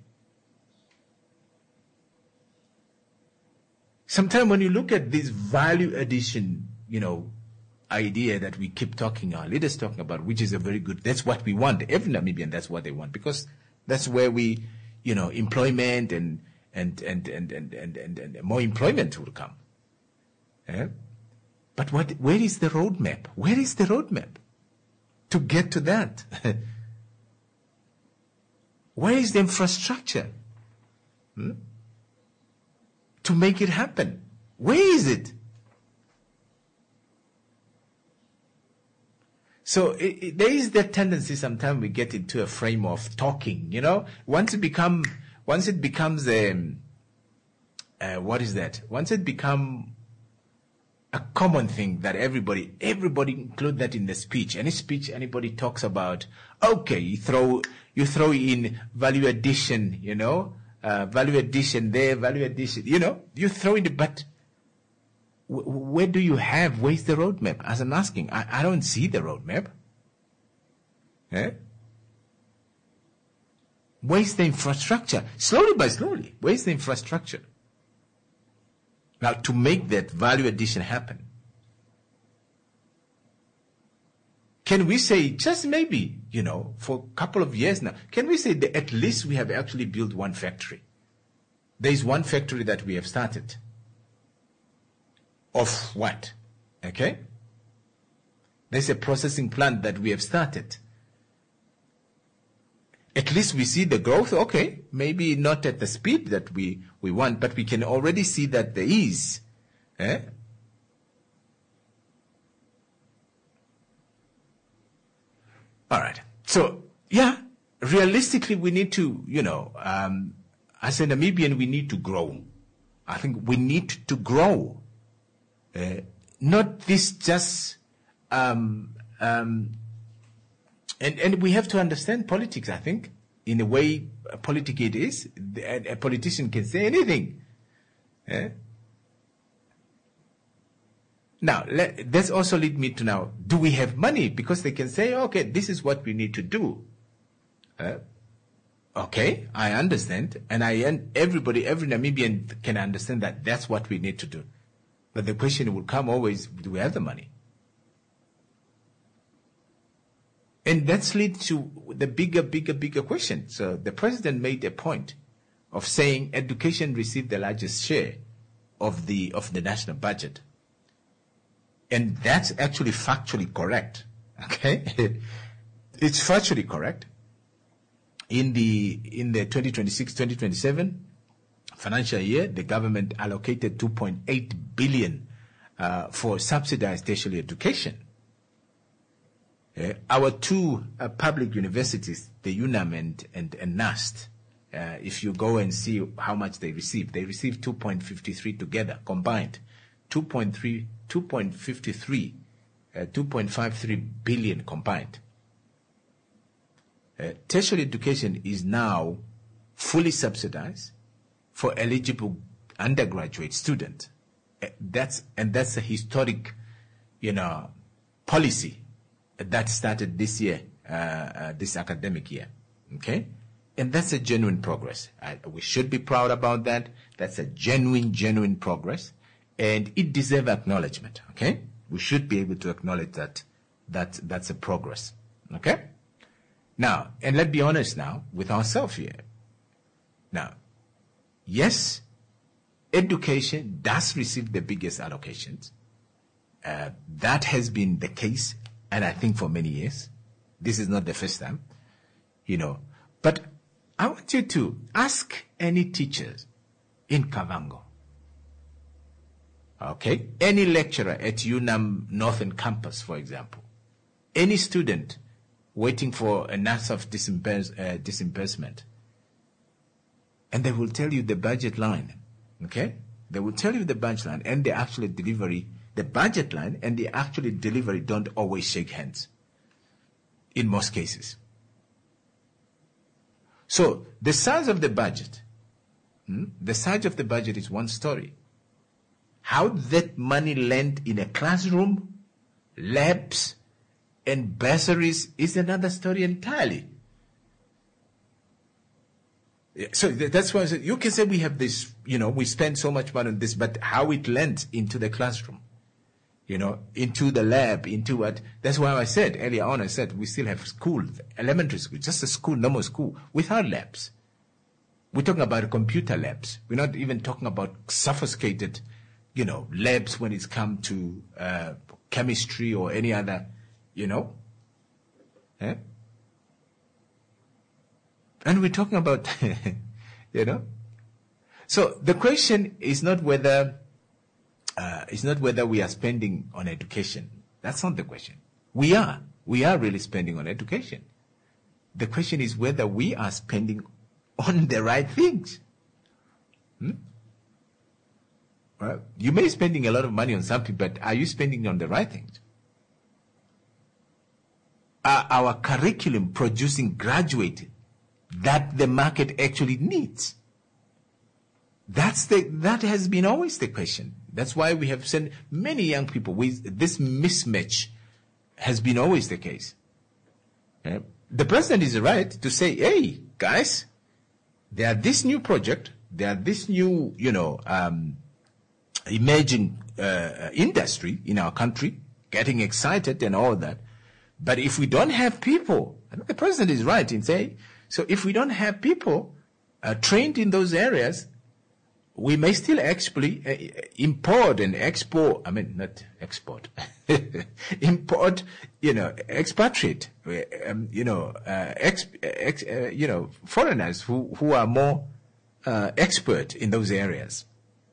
Sometimes when you look at this value addition, idea that we keep our leaders talking about, which is a very good, that's what we want. Every Namibian, that's what they want, because that's where we, employment and more employment will come. But where is the roadmap? Where is the roadmap to get to that? Where is the infrastructure to make it happen? Where is it? So there is that tendency sometimes we get into a frame of talking, Once it becomes what is that? Once it becomes a common thing that everybody include that in the speech. Any speech anybody talks about, okay, you throw in value addition, value addition there, value addition, you throw in the, but where's the roadmap? As I'm asking, I don't see the roadmap. Where's the infrastructure? Slowly by slowly, where's the infrastructure? Now, to make that value addition happen, can we say, just maybe, for a couple of years now, can we say that at least we have actually built one factory? There is one factory that we have started. Of what? Okay? There's a processing plant that we have started. At least we see the growth, okay, maybe not at the speed that we want, but we can already see that there is. All right. So, realistically, we need to, as a Namibian, we need to grow. I think we need to grow. Not this just, and we have to understand politics, I think, in the way politic it is. A politician can say anything. Now, this also lead me to now, do we have money? Because they can say, okay, this is what we need to do. Okay, I understand. And every Namibian can understand that that's what we need to do. But the question will come always, do we have the money? And that's leads to the bigger question. So the president made a point of saying education received the largest share of the national budget. And that's actually factually correct. Okay? It's factually correct. In the 2026-2027 financial year, the government allocated 2.8 billion for subsidized tertiary education. Our two public universities, the UNAM and NUST, if you go and see how much they received 2.53 together, combined, 2.53 billion combined. Tertiary education is now fully subsidized for eligible undergraduate students. That's a historic, policy that started this year, this academic year. Okay, and that's a genuine progress. We should be proud about that. That's a genuine progress, and it deserves acknowledgement. Okay, we should be able to acknowledge that's a progress. Okay. Now, and let's be honest now with ourselves here. Now, yes, education does receive the biggest allocations. That has been the case, and I think for many years. This is not the first time, But I want you to ask any teachers in Kavango, okay, any lecturer at UNAM Northern Campus, for example, any student waiting for a NASAF disbursement. And they will tell you the budget line, okay? They will tell you the budget line and the actual delivery, the budget line and the actual delivery don't always shake hands in most cases. So the size of the budget is one story. How that money land in a classroom, labs, and bursaries is another story entirely. So that's why I said, you can say we have this, we spend so much money on this, but how it lands into the classroom, into the lab, into what? That's why I said earlier on, we still have school, elementary school, just a school, normal school, without labs. We're talking about computer labs. We're not even talking about sophisticated, labs when it's come to chemistry or any other, And we're talking about, So the question is not whether we are spending on education. That's not the question. We are really spending on education. The question is whether we are spending on the right things. Well, you may be spending a lot of money on something, but are you spending on the right things? Are our curriculum producing graduates that the market actually needs? That has been always the question. That's why we have sent many young people with this mismatch has been always the case. The president is right to say, hey, guys, there are this new project, there are this new, emerging industry in our country, getting excited and all that. But if we don't have people, I think the president is right in saying, so if we don't have people trained in those areas, we may still actually import and export, not export, import, expatriate, foreigners who are more expert in those areas.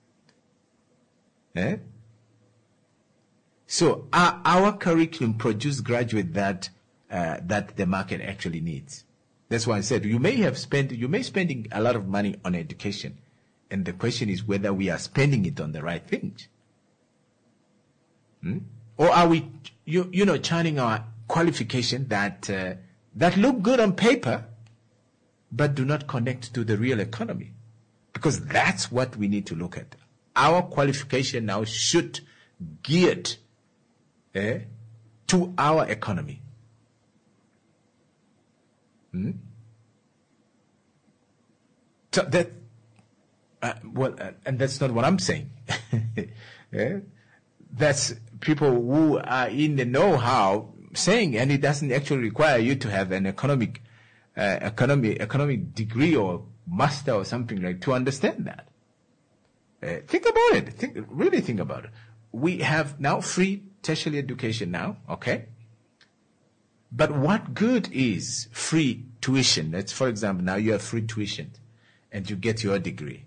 So our curriculum produce graduates that the market actually needs. That's why I said you may spending a lot of money on education, and the question is whether we are spending it on the right things, or are we, chanting our qualification that look good on paper, but do not connect to the real economy, because that's what we need to look at. Our qualification now should geared to our economy. So that, and that's not what I'm saying. Yeah? That's people who are in the know-how saying, and it doesn't actually require you to have an economic degree or master or something like to understand that. Think about it. Really think about it. We have now free tertiary education now, okay? But what good is free tuition? Let's, for example, now you have free tuition and you get your degree.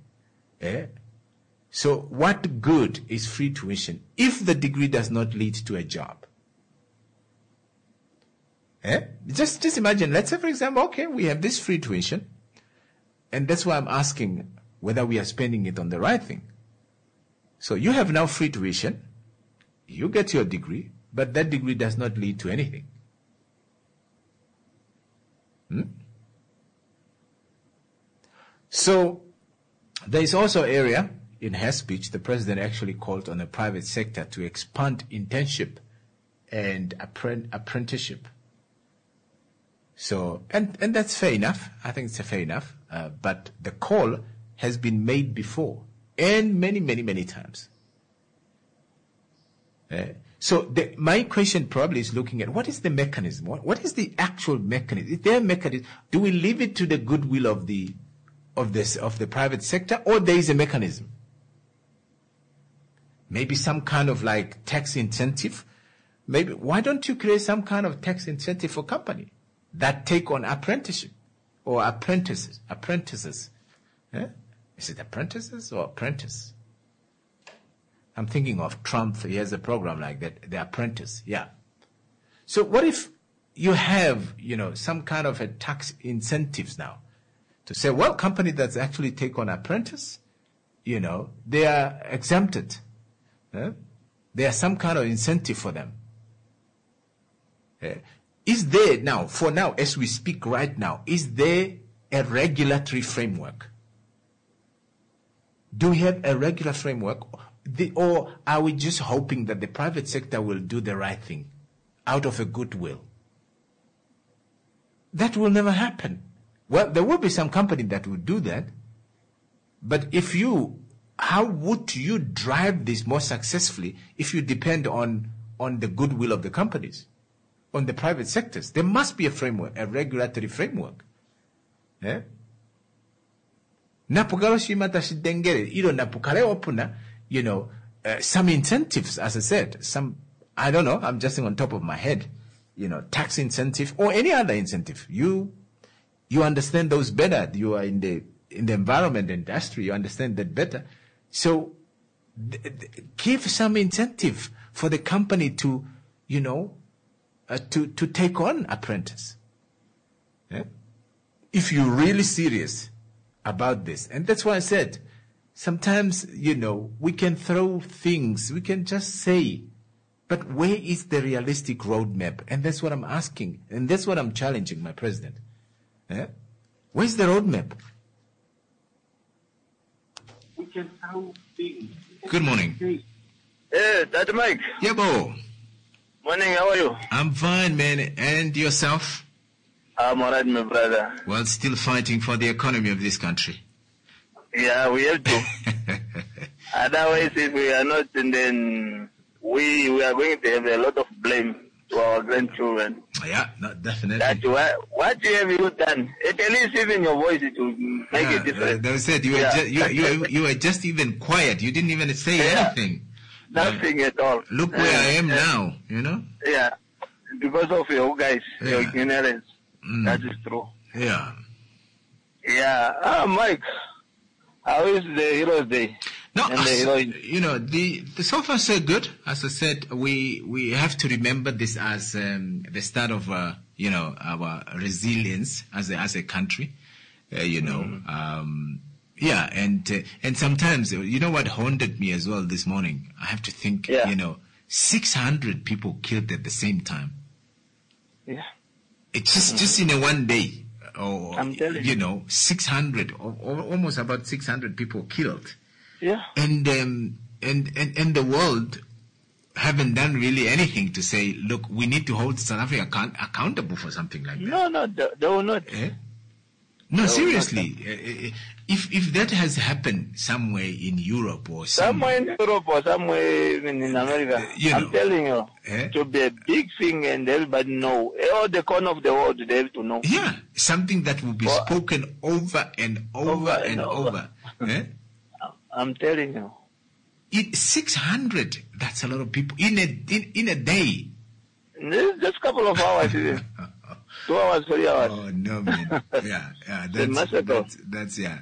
So what good is free tuition if the degree does not lead to a job? Just imagine, let's say, for example, okay, we have this free tuition, and that's why I'm asking whether we are spending it on the right thing. So you have now free tuition, you get your degree, but that degree does not lead to anything. So there is also an area in her speech, the president actually called on the private sector to expand internship and apprenticeship. So, and that's fair enough. I think it's fair enough. But the call has been made before and many, many, many times. So my question probably is looking at what is the mechanism? What is the actual mechanism? Is there a mechanism? Do we leave it to the goodwill of the private sector, or there is a mechanism? Maybe some kind of like tax incentive. Maybe why don't you create some kind of tax incentive for company that take on apprenticeship or apprentices? Is it apprentices or apprentice? I'm thinking of Trump. He has a program like that, The Apprentice. Yeah. So what if you have, some kind of a tax incentives now to say, well, company that actually take on apprentice, they are exempted. There are some kind of incentive for them. Is there now, as we speak right now, is there a regulatory framework? Do we have a regular framework? Or are we just hoping that the private sector will do the right thing out of a goodwill? That will never happen. Well, there will be some company that will do that. But how would you drive this more successfully if you depend on the goodwill of the companies, on the private sectors? There must be a framework, a regulatory framework. Some incentives, as I said, I don't know, I'm just on top of my head, tax incentive or any other incentive. You understand those better. You are in the environment industry, you understand that better. So give some incentive for the company to take on apprentice. If you're really serious about this. And that's why I said, sometimes, we can throw things, we can just say, but where is the realistic roadmap? And that's what I'm asking. And that's what I'm challenging my president. Where's the roadmap? We can throw things. Good morning. Hey, Dad Mike. Yeah, Bo. Morning, how are you? I'm fine, man. And yourself? I'm alright, my brother. Well, still fighting for the economy of this country. Yeah, we have to. Otherwise, if we are not, then we are going to have a lot of blame to our grandchildren. Yeah, no, definitely. That's what you have done. At least even your voice, it will make a difference. They said you were just even quiet. You didn't even say anything. Nothing at all. Look where I am now, Yeah, because of you guys, your ignorance. That is true. Yeah. Yeah. Mike, how is the Heroes Day? No, the so far so good. As I said, we have to remember this as the start of our resilience as a country. And sometimes what haunted me as well this morning. I have to think. 600 people killed at the same time. Yeah. It's just in a one day. I'm telling you. 600 or almost about 600 people killed. Yeah. And the world haven't done really anything to say, look, we need to hold South Africa accountable for something like that. No, they will not. No, seriously. If that has happened somewhere in Europe or somewhere in Europe or somewhere even in America, I'm telling you, to be a big thing and everybody know. All the corner of the world, they have to know. Yeah, something that will be spoken over and over and over. I'm telling you. 600, that's a lot of people in a day. Just a couple of hours. 2 hours, 3 hours. Oh, no, man. Yeah. That's yeah.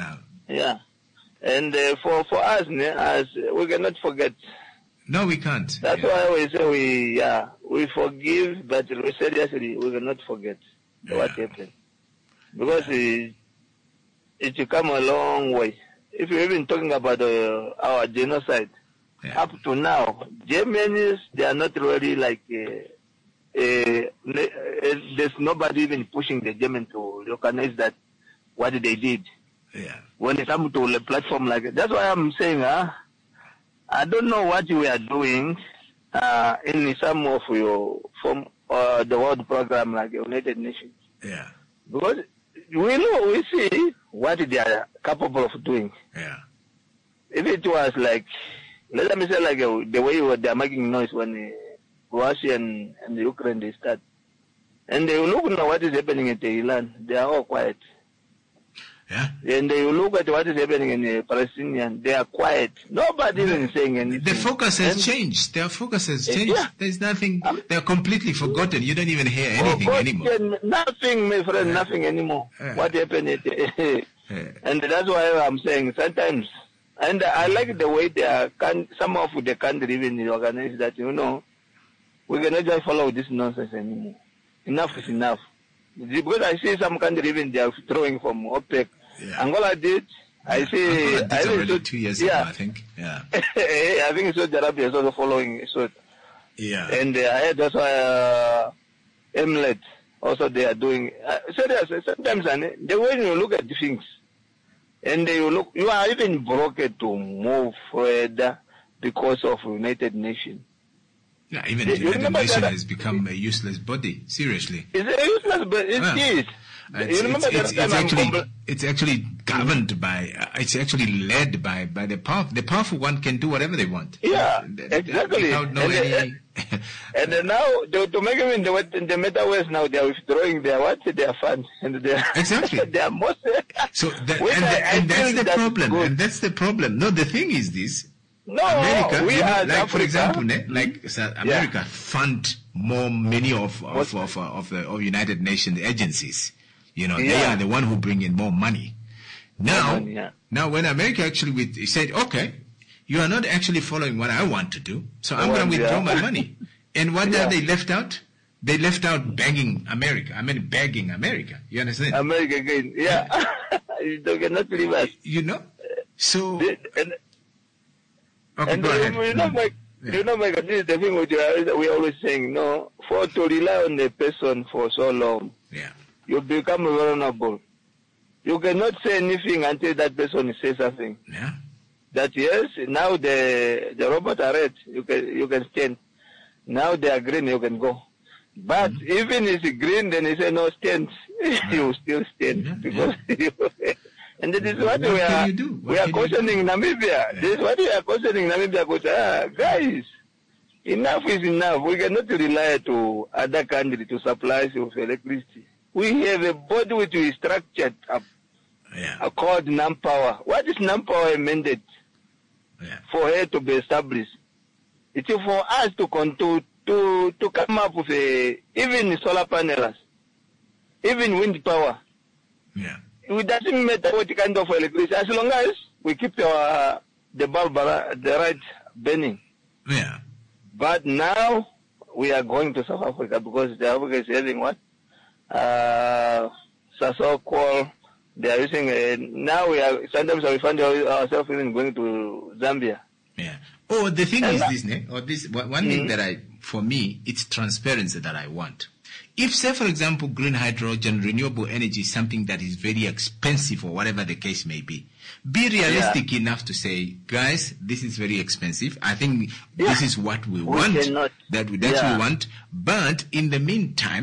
And for us, we cannot forget. No, we can't. That's why we say we forgive, but seriously, we cannot forget what happened. Because it come a long way. If you're even talking about our genocide, up to now, Germans, they are not really like, there's nobody even pushing the German to recognize that what they did. Yeah. When it comes to a platform like that. That's why I'm saying, I don't know what we are doing in some of your from the world program like the United Nations. Yeah. Because we see what they are capable of doing. Yeah. If it was like, let me say like the way they are making noise when Russia and Ukraine they start, and they look at what is happening in Iran, they are all quiet. Yeah. And they look at what is happening in the Palestinian, they are quiet. Nobody even saying anything. The focus has changed. Their focus has changed. Yeah. There's nothing. They're completely forgotten. You don't even hear anything anymore. Nothing, my friend. Nothing anymore. What happened? And that's why I'm saying sometimes. And I like the way they are. Some of the country even organize that. We cannot just follow this nonsense anymore. Enough is enough. Because I see some countries even they are withdrawing from OPEC. Yeah. Angola did. I see. Angola did already 2 years ago, I think. Yeah. I think Saudi Arabia is also following suit. Yeah. And I heard also Emirates also they are doing. Seriously, sometimes the way you look at the things, and you are even broken to move further because of United Nations. Yeah, even the United Nations has become a useless body. Seriously. It's a useless body. It is. It's actually governed by. It's actually led by the powerful. The powerful one can do whatever they want. Yeah, exactly. And then now to make them in the metaverse now they are withdrawing their funds and exactly they are most. So that's the problem. And that's the problem. No, the thing is this. No, America, we are like Africa. For example, like America fund many of the United Nations agencies. They are the one who bring in more money. Now when America actually said, okay, you are not actually following what I want to do, so I'm going to withdraw my money. And what have they left out? They left out begging America. Begging America. You understand? America again. Yeah. They cannot leave us. So. Okay, and go ahead. Mike, this is the thing we are always saying, for to rely on a person for so long, you become vulnerable. You cannot say anything until that person says something. Yeah. That yes, now the robots are red, you can stand. Now they are green, you can go. But even if it's green, then you say no stand, you still stand because and this is what we are cautioning Namibia. This is what we are cautioning Namibia. Because, guys, enough is enough. We cannot rely to other countries to supply us with electricity. We have a body which is structured up, called NamPower. What is NamPower amended for her to be established? It is for us to come up with even solar panels, even wind power. Yeah. It doesn't matter what kind of electricity, as long as we keep the bulb the right burning. Yeah. But now we are going to South Africa because South Africa is having what? So-called, they are using, now sometimes we find ourselves even going to Zambia. Yeah. Oh, the thing is this, one thing that for me, it's transparency that I want. If, say, for example, green hydrogen, renewable energy is something that is very expensive or whatever the case may be realistic enough to say, guys, this is very expensive. I think this is what we want, that we want. But in the meantime,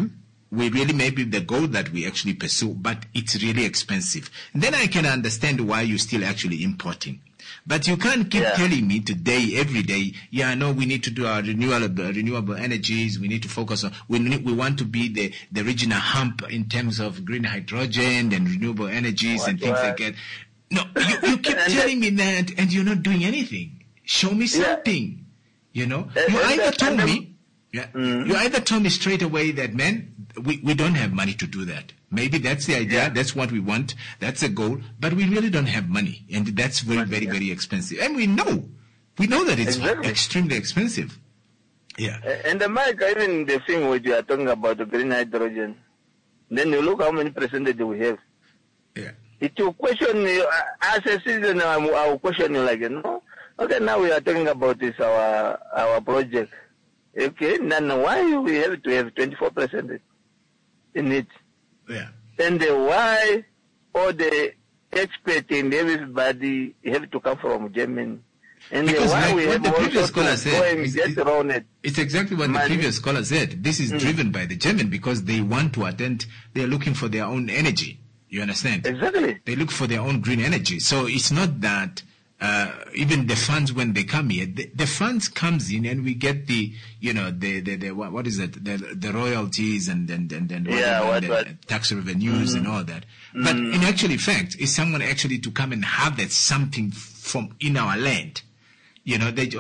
we really maybe the goal that we actually pursue, but it's really expensive. Then I can understand why you're still actually importing. But you can't keep telling me today, every day, we need to do our renewable energies. We need to focus on, we want to be the regional hub in terms of green hydrogen and renewable energies and things like that. No, you keep telling me that and you're not doing anything. Show me something, You either told me straight away that, man, we don't have money to do that. Maybe that's the idea. Yeah. That's what we want. That's a goal. But we really don't have money. And that's very, very, very expensive. And we know that it's extremely expensive. Yeah. And Mike, even the thing where you are talking about the green hydrogen, then you look how many percentage we have. Yeah. It will question you, as a citizen, I will question you like, okay, now we are talking about this, our project. Okay, now why we have to have 24% in it? Yeah. And why all the experts and everybody have to come from Germany? And because why we what have the previous scholar said, it's exactly what the previous scholar said. This is driven by the German because they want to attend, they're looking for their own energy. You understand? Exactly. They look for their own green energy. So it's not that even the funds when they come here, the funds comes in and we get the what is it, the royalties and tax revenues and all that. But in actually fact, is someone actually to come and harvest something from in our land? But they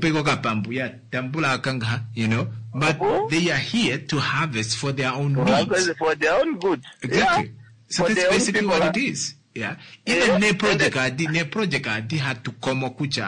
are here to harvest for their own needs. For their own good. Exactly. Yeah. So for that's basically what it is. Yeah. Even ne project had to come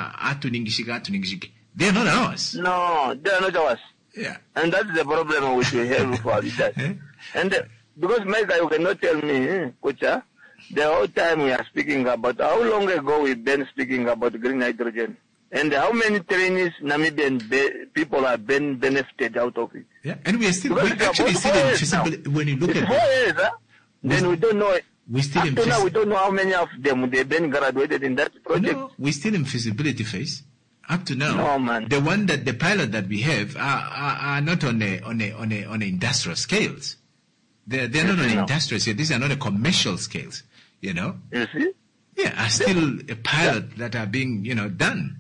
they're not ours. No, they're not ours. Yeah. And that's the problem which we have for that. And because Mike, you cannot tell me, Kucha, the whole time we are speaking about how long ago we've been speaking about green hydrogen. And how many trainees Namibian people have been benefited out of it. Yeah, and we are still actually invisible when you look at 4 years, then we don't know. We still up to now, we don't know how many of them they've been graduated in that project. No, we're still in feasibility phase. Up to now, no, man. The pilot that we have are not on a industrial scales. They're not on industrial scales. These are not a commercial scales. You see? Yeah, are still a pilot that are being done.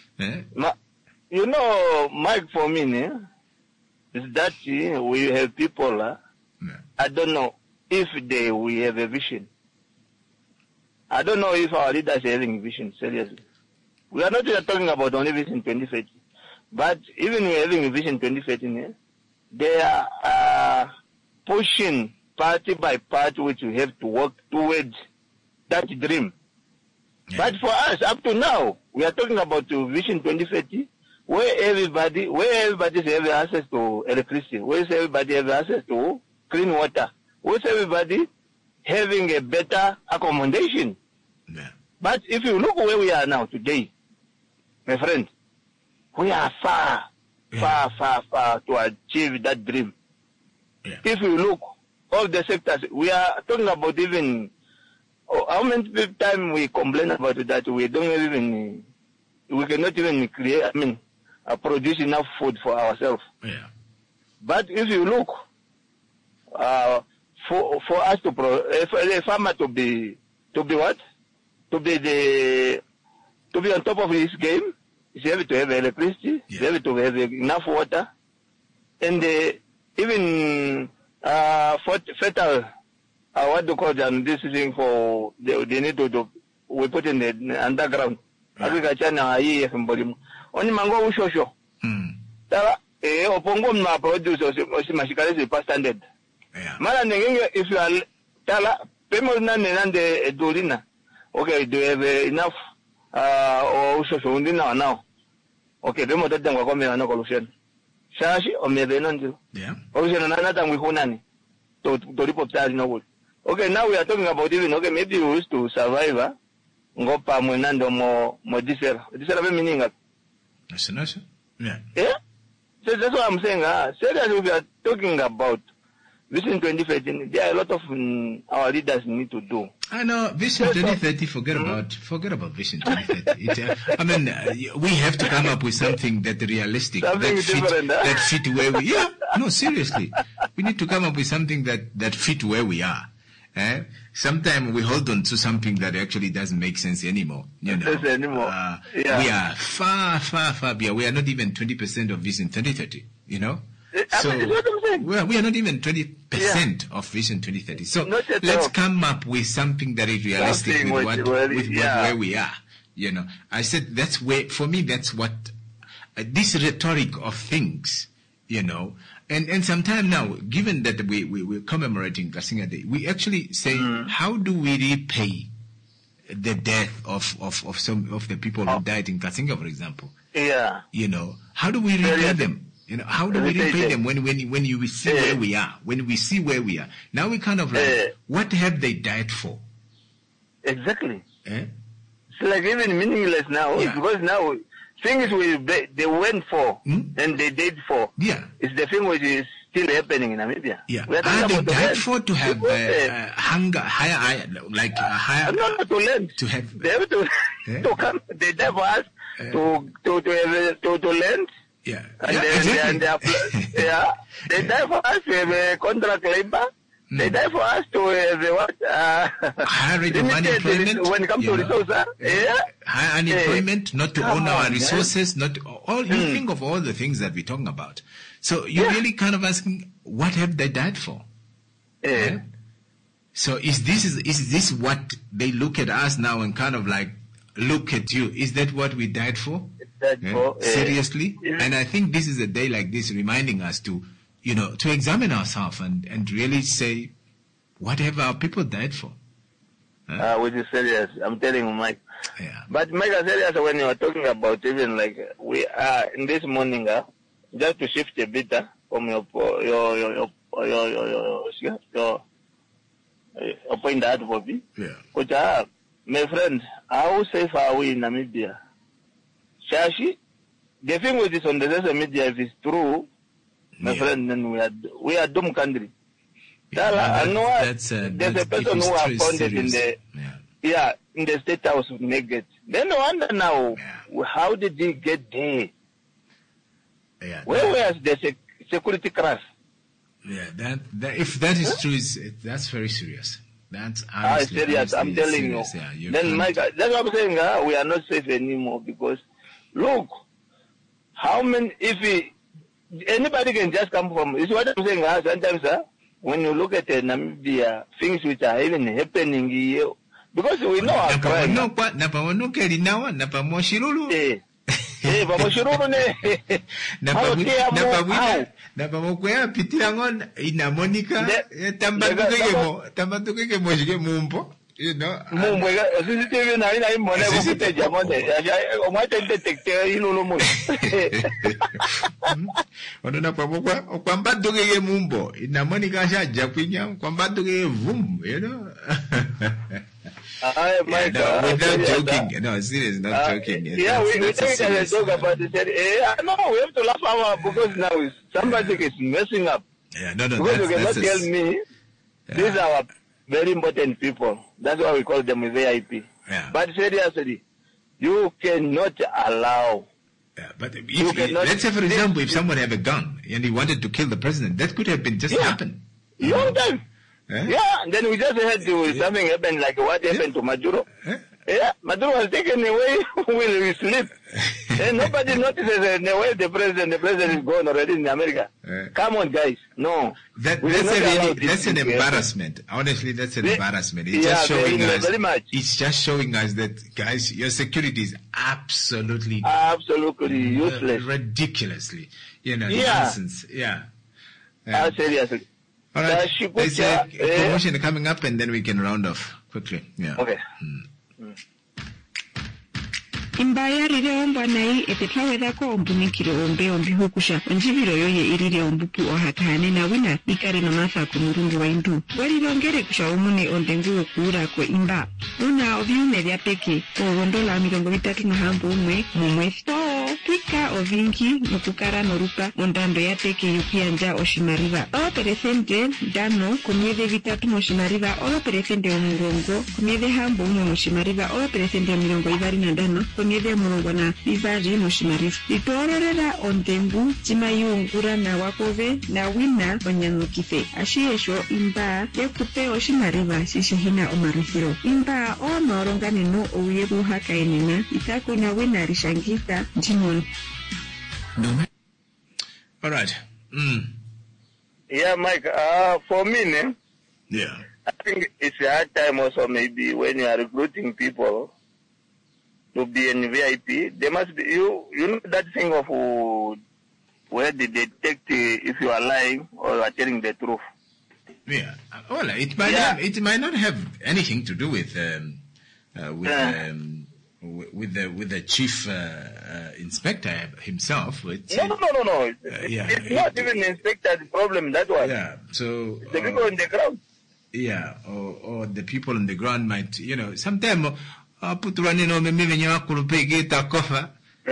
Mike, for me, is that we have people. I don't know if we have a vision. I don't know if our leaders are having a vision, seriously. We are not just talking about only Vision 2030. But even we're having a Vision 2030, they are pushing party by party which we have to work towards that dream. Yeah. But for us, up to now, we are talking about Vision 2030, where everybody has access to electricity, where everybody has access to clean water, where everybody having a better accommodation. Yeah. But if you look where we are now today, my friend, we are far to achieve that dream. Yeah. If you look all the sectors, we are talking about even how many times we complain about that we cannot even create, produce enough food for ourselves. Yeah. But if you look, for us to a farmer to be what? To be on top of his game, you have to have electricity, you have to have enough water, and even fertile. What do you call them? This thing for they need to we put in the underground. Agriculture na hii mbolimu. Oni mango ushosho. Tala opongo ma produce osimashikale is past standard. Mara ngenge if you are tala pemo na nende edolina. Okay, do you have enough ushosho undina now? Okay, pemo tata ngwa komela na solution. Shashi omebe nanzo. Yeah. Solution na nata ngwihunani. To report that no. Okay, now we are talking about even, maybe we used to survive, ngopa mwenando mo disera. Disera be meaning up. Yeah. Yeah? So that's what I'm saying. Seriously, we are talking about Vision 2030. There are a lot of our leaders need to do. I know, Vision 2030, forget about Vision 2030. We have to come up with something that realistic, that fit where we, No, seriously. We need to come up with something that fit where we are. Sometimes we hold on to something that actually doesn't make sense anymore. We are far, far, far beyond. We are not even 20% of Vision 2030, So we are not even 20% of Vision 2030. So let's come up with something that is realistic with where we are. I said that's where, for me, that's what this rhetoric of things, and sometimes now, given that we're commemorating Kasinga Day, we actually say, how do we repay the death of some of the people who died in Kasinga, for example? Yeah. How do we repay them? How do we repay them when you see where we are? When we see where we are. Now we kind of like, what have they died for? Exactly. It's like even meaningless now, because now things they went for and they did for. Yeah. It's the thing which is still happening in Namibia. Yeah. They died for to have hunger, higher, like higher. No, to learn. To have. They have to come. They die for us to learn. Yeah. And they die for us to have a contract labor. They die for us to have higher rate of unemployment when it comes to resources. High unemployment, not to own our resources, not all. You think of all the things that we're talking about. So you're really kind of asking, what have they died for? So is this what they look at us now and kind of like look at you? Is that what we died for? Seriously? And I think this is a day like this reminding us to examine ourselves and really say, what have our people died for? Which is serious. I'm telling you, Mike. Yeah. But Mike, serious when you are talking about even like we are in this morning, just to shift a bit from your point out for me. Yeah. Which my friend, how safe are we in Namibia? Shashi, the thing with this on the social media, if it's true, my friend, then we are dumb country. There's a person who are founded in the State House of Negate. Then I wonder now, how did he get there? Yeah, where was the security crash? Yeah, if that is true, that's very serious. That's honestly, serious. I'm telling serious. you. Yeah, then, Mike, that's what I'm saying. We are not safe anymore because, look, how many? Anybody can just come from. It's what I'm saying. Sometimes, when you look at Namibia, things which are even happening here, because we know our crime. Without joking, no, serious, not joking. Yeah, we take it as a joke about it. No, we have to laugh out because now somebody is messing up. Yeah, no, because you cannot tell me these are our very important people. That's why we call them a VIP. Yeah. But seriously, you cannot allow. Yeah, but let's say, for example, if someone had a gun and he wanted to kill the president, that could have been just happened. Long time. Yeah, and then we just had to something happen like what happened to Maduro. Yeah, Maduro was taken away when we sleep. And nobody notices the way the president is gone already in America. Come on, guys. No. That's an embarrassment. Honestly, that's an embarrassment. It's just showing us that, guys, your security is absolutely useless. Ridiculously. Nonsense. Yeah. Seriously. All right. There's a promotion coming up and then we can round off quickly. Yeah. Okay. Imbaya rire omba nai epetaweza ko ombunikire ombi hukusha njibiro yoye irire ombuku ohatane na wina ikare na masa kumurungi wa indu wali rongere kusha umune ondengu okura ko imba una obiune vya peke ko $330 mumwe so Oscar Ovinki nokukara noruka ondando yateke yukuyanja oshimariva operesente dano kumyede vitatu moshimariva operesente omurongo kumyede hambo moshimariva operesente mirongo ivari na dano kumyede murongo na ivari moshimariva litororera ondembu chimayungura na wakove na wina onyanukite ashiyesho imba yekupe oshimariva shishihina omarithiro imba onoronganeno ouyebu hakaenena itako na wina rishangita jimon. All right. Yeah, Mike, for me, Yeah. I think it's a hard time also maybe when you are recruiting people to be in VIP. There must be, you know that thing of where they detect if you are lying or you are telling the truth. Yeah. Well, it might not have anything to do with the chief inspector himself. No. It's not even the inspector's problem, that one. Yeah. So the people on the ground. Yeah, or the people on the ground might, sometimes put running on me when you are going to get a cover.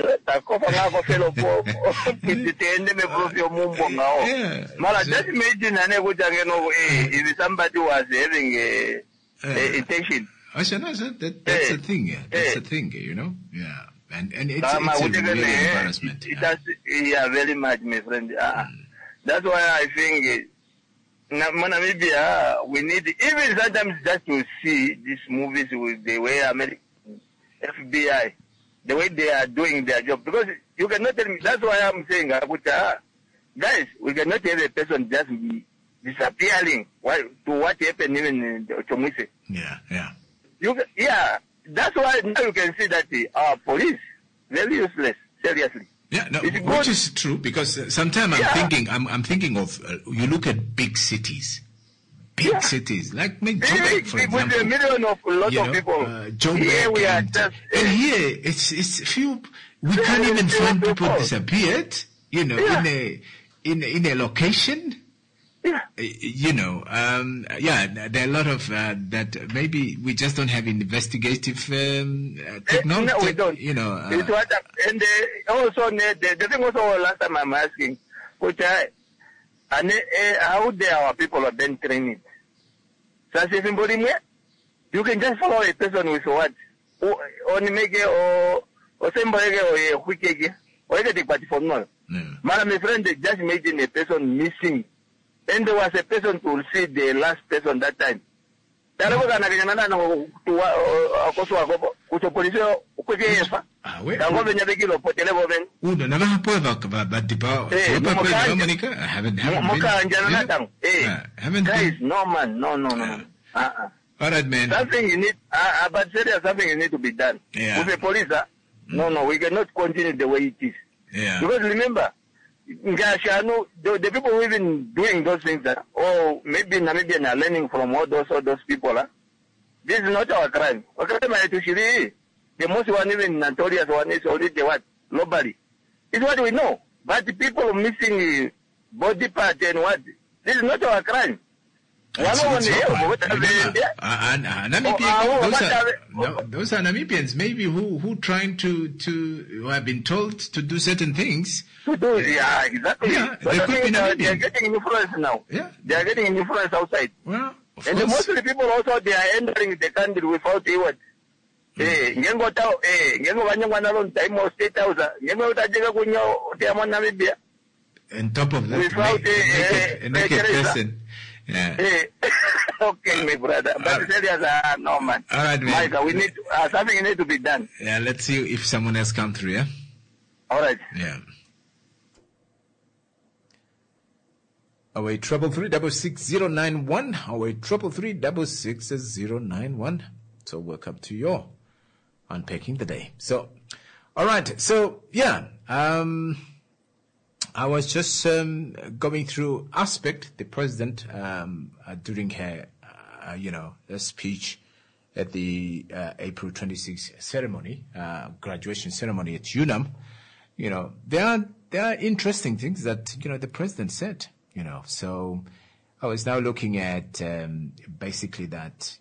Just imagine if somebody was having intention. That's the thing. That's the thing, Yeah. And it's a really embarrassment. Very much, my friend. That's why I think Namibia, we need, even sometimes just to see these movies with the way American FBI, the way they are doing their job. Because you cannot tell me, that's why I'm saying, guys, we cannot have a person just disappearing to what happened even in Chomwise. Yeah. That's why now you can see that our police, very useless, seriously. Yeah, no, which is true, because sometimes I'm thinking of, you look at big cities, cities, like Joburg, for example. With a million of lot of people. Joburg, here we are just... And here, it's few, we can't even find people disappeared, in a location. Yeah. There are a lot of that maybe we just don't have investigative technology. No, we don't. It's what, and also the thing also last time I'm asking, which how our people are then trained. So you can just follow a person with what? Only make or somebody or quick or anything but for no. My friend, just imagine a person missing. And there was a person to see the last person that time. Guys, no man, no. All right, man. Something you need, but serious, something you need to be done. Yeah. With the police, no, we cannot continue the way it is. Yeah. Because remember, the people who even doing those things, maybe Namibian are learning from all those people. This is not our crime. The most one, even notorious one, is only the what? Nobody. It's what we know. But the people missing body part and what? This is not our crime. Those are Namibians maybe who trying who have been told to do certain things. Yeah, exactly. Yeah, but they could be Namibian. They are getting influence now. Yeah. They are getting influence outside. Well, of and course. most of the people also, they are entering the country without a word. On top of that, without a naked person. Yeah. Okay, my brother. But serious, no, man. All right, man. Mike, we need something need to be done. Yeah, let's see if someone else come through, yeah? All right. Yeah. 0833-66091. 0833-66091. So welcome to your Unpacking the Day. So, all right. So, yeah. I was just going through Aspect, the president, during her, speech at the April 26th ceremony, graduation ceremony at UNAM. There are interesting things that the president said. So I was now looking at basically that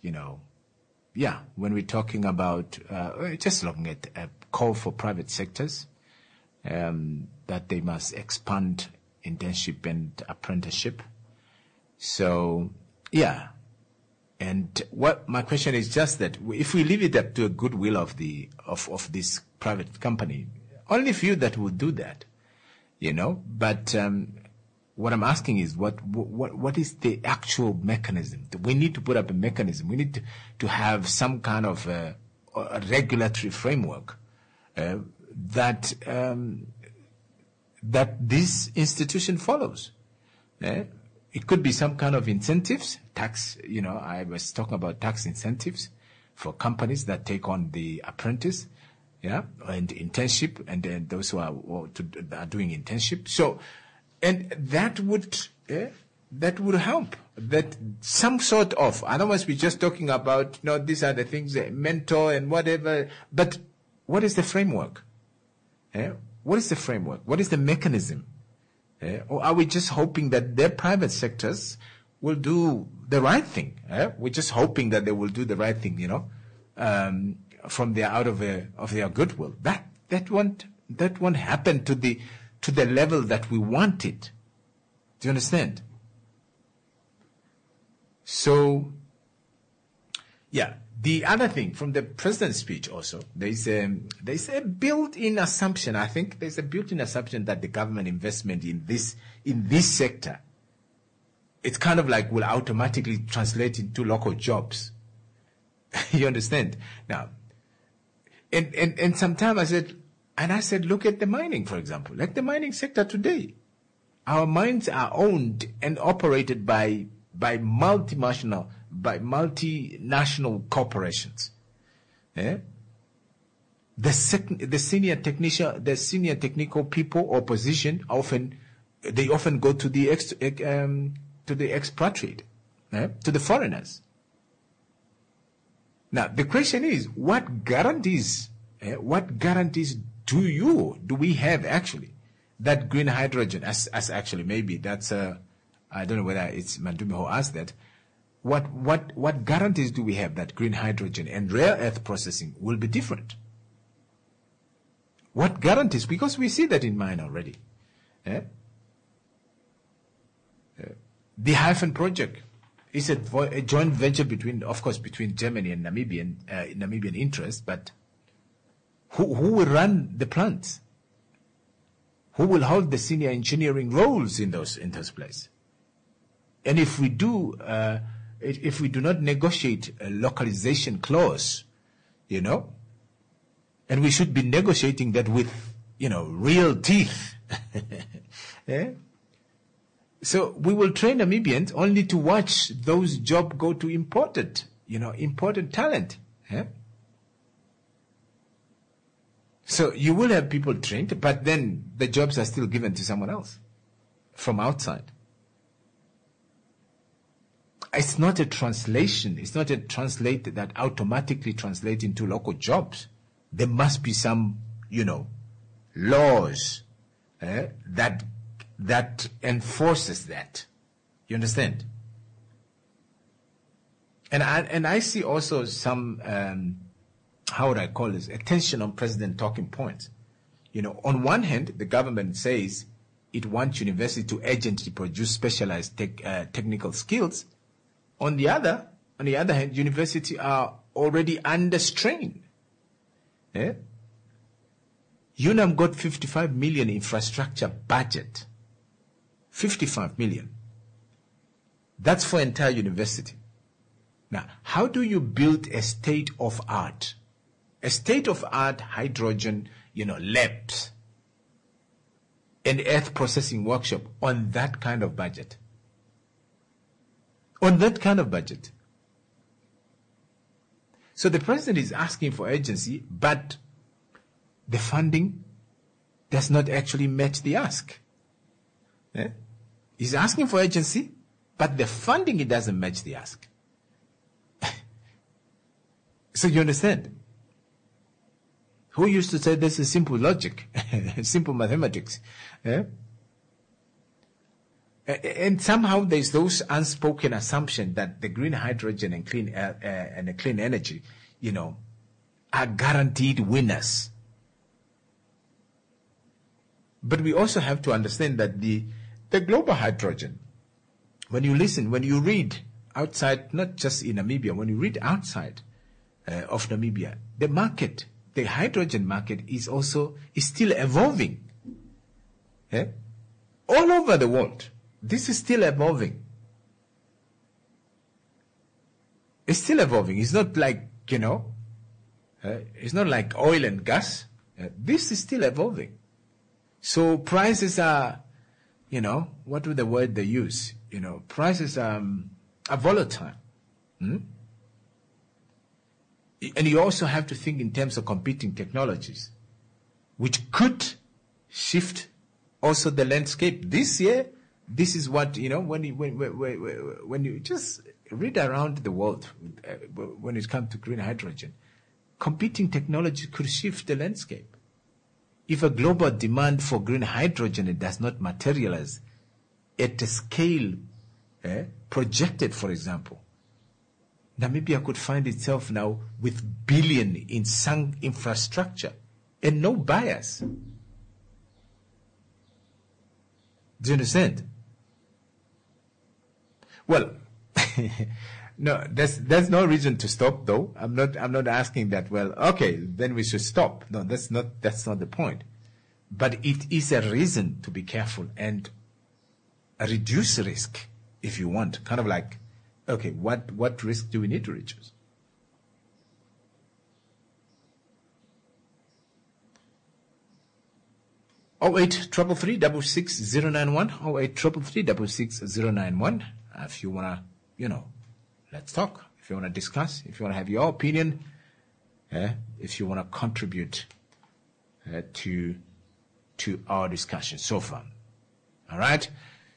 when we're talking about just looking at a call for private sectors. that they must expand internship and apprenticeship. So, yeah. And what my question is just that if we leave it up to a goodwill of this private company, only few that will do that, But what I'm asking is what is the actual mechanism? We need to put up a mechanism. We need to have some kind of a regulatory framework that this institution follows. It could be some kind of incentives, tax. I was talking about tax incentives for companies that take on the apprentice, and internship, and then those who are doing internship. So, and that would help. That some sort of. Otherwise, we're just talking about these are the things, mentor and whatever. But what is the framework? What is the framework? What is the mechanism? Or are we just hoping that their private sectors will do the right thing? We're just hoping that they will do the right thing, from out of their goodwill. That won't happen to the level that we want it. Do you understand? So, yeah. The other thing from the president's speech also, there's a built-in assumption. I think there's a built-in assumption that the government investment in this sector, it's kind of like will automatically translate into local jobs. You understand? Now, and sometimes I said, look at the mining, for example, like the mining sector today. Our mines are owned and operated by multinational corporations. The senior technical people or position often go to the expatriate, to the foreigners. Now the question is, what guarantees do we have actually that green hydrogen? As actually maybe that's I don't know whether it's Mandumi who asked that. What guarantees do we have that green hydrogen and rare earth processing will be different? What guarantees? Because we see that in mine already. The Hyphen project is a joint venture between Germany and Namibian interests, but who will run the plants? Who will hold the senior engineering roles in those places? And if we do not negotiate a localization clause, and we should be negotiating that with, real teeth. So we will train Namibians only to watch those jobs go to imported talent. So you will have people trained, but then the jobs are still given to someone else from outside. It's not a translation. It's not a translate that automatically translates into local jobs. There must be some, laws that enforces that. You understand? And I see also some, how would I call this? Attention on President talking points. On one hand, the government says it wants university to urgently produce specialized technical skills. On the other hand, universities are already under strain. UNAM got 55 million infrastructure budget. 55 million. That's for entire university. Now, how do you build a state-of-art hydrogen, labs and earth processing workshop on that kind of budget? On that kind of budget. So the president is asking for urgency, but the funding does not actually match the ask. He's asking for urgency, but the funding, it doesn't match the ask. So you understand? Who used to say this is simple logic, simple mathematics? And somehow there's those unspoken assumption that the green hydrogen and clean air, and the clean energy, are guaranteed winners. But we also have to understand that the global hydrogen, when you listen, when you read outside, not just in Namibia, when you read outside of Namibia, the market, the hydrogen market is still evolving. All over the world, this is still evolving. It's still evolving. It's not like, it's not like oil and gas. This is still evolving. So prices are, what would the word they use? Prices are volatile. And you also have to think in terms of competing technologies, which could shift also the landscape. This year, this is what, when you just read around the world, when it comes to green hydrogen, competing technology could shift the landscape. If a global demand for green hydrogen does not materialize at a scale projected, for example, Namibia could find itself now with billion in sunk infrastructure and no buyers. Do you understand? Well, no, there's no reason to stop, though. I'm not asking that. Well, okay, then we should stop. No, that's not the point. But it is a reason to be careful and reduce risk if you want. Kind of like, okay, what risk do we need to reduce? Oh, 0833-66091. 0833-66091. If you wanna, let's talk. If you wanna discuss, if you wanna have your opinion, if you wanna contribute to our discussion so far. All right.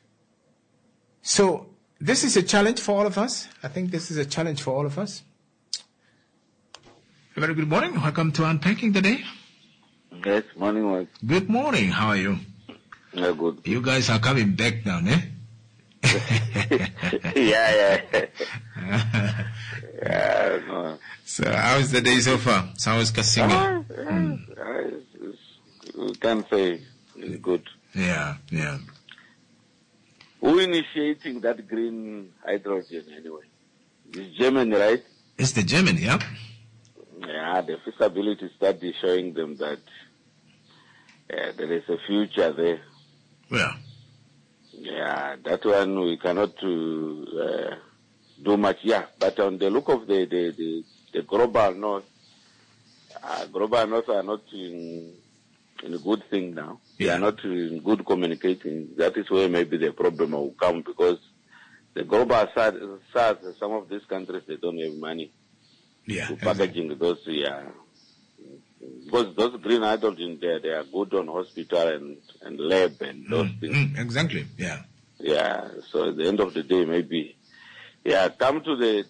So this is a challenge for all of us. I think this is a challenge for all of us. Very good morning. Welcome to Unpacking the Day. Yes, morning, Mike. Good morning. How are you? Yeah, good. You guys are coming back now, eh? Yeah. No. So how's the day so far? So how's Kasinga? We can say it's good. Yeah. Who initiating that green hydrogen anyway? It's Germany, right? It's the German, yeah? Yeah, the feasibility study showing them that there is a future there. Yeah. Yeah, that one we cannot do much. Yeah, but on the look of the global north are not in a good thing now. Yeah. They are not in good communicating. That is where maybe the problem will come, because the global south, some of these countries, they don't have money to packaging those. Yeah, because those green hydrogen, they are good on hospital and lab and those things. Exactly. Yeah. Yeah. So at the end of the day, maybe, come to the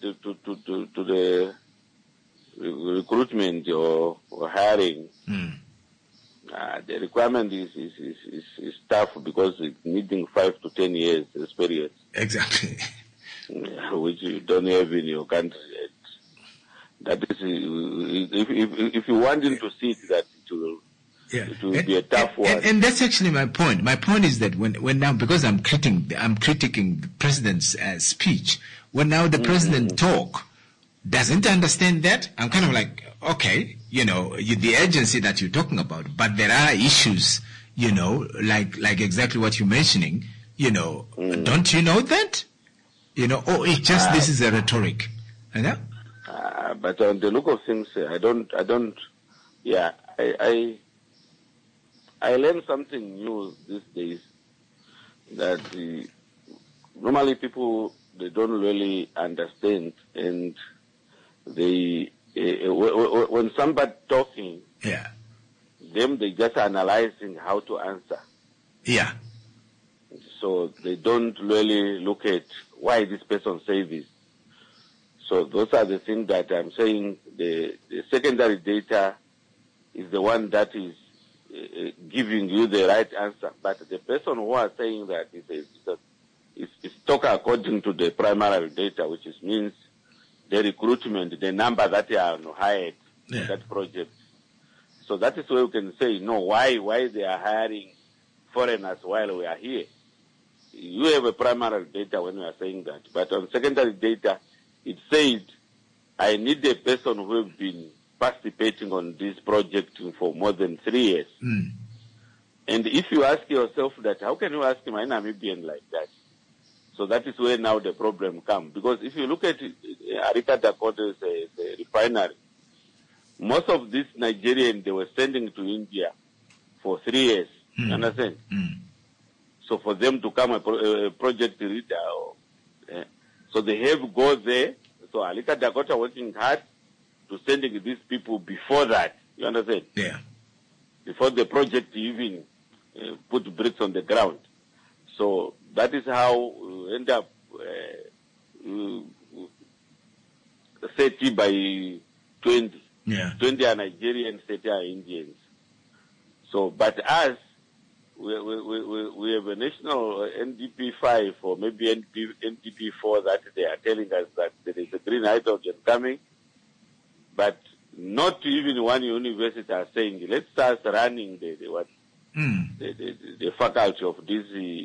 recruitment or hiring. The requirement is tough, because it's needing 5 to 10 years experience. Exactly. Which you don't have in your country. That is, if you want him to see that it will be a tough one. And that's actually my point. My point is that when now, because I'm critiquing the president's speech, when now the president doesn't understand that, I'm kind of like, okay, the agency that you're talking about, but there are issues, like exactly what you're mentioning, don't you know that? It's just, this is a rhetoric, but on the look of things, I learned something new these days, that normally people, they don't really understand, and they, when somebody talking, they just analyzing how to answer. Yeah. So they don't really look at why this person say this. So those are the things that I'm saying. The secondary data is the one that is giving you the right answer. But the person who are saying that is talk according to the primary data, which means the recruitment, the number that they are hired in that project. So that is where you can say, no, why they are hiring foreigners while we are here. You have a primary data when you are saying that. But on secondary data, it said, I need a person who has been participating on this project for more than 3 years. Mm. And if you ask yourself that, how can you ask my Namibian like that? So that is where now the problem comes. Because if you look at Arika Dakota's refinery, most of these Nigerians, they were sending to India for 3 years. You understand? Mm. So for them to come a project leader, so they have go there. So Arika Dakota working hard to sending these people before that. You understand? Yeah. Before the project even put bricks on the ground. So that is how we end up 30 by 20. Yeah. 20 are Nigerians, 30 are Indians. So, but us, we have a national NDP 5 or maybe NDP 4 that they are telling us that there is a green hydrogen coming, but not even one university are saying, let's start running the faculty of this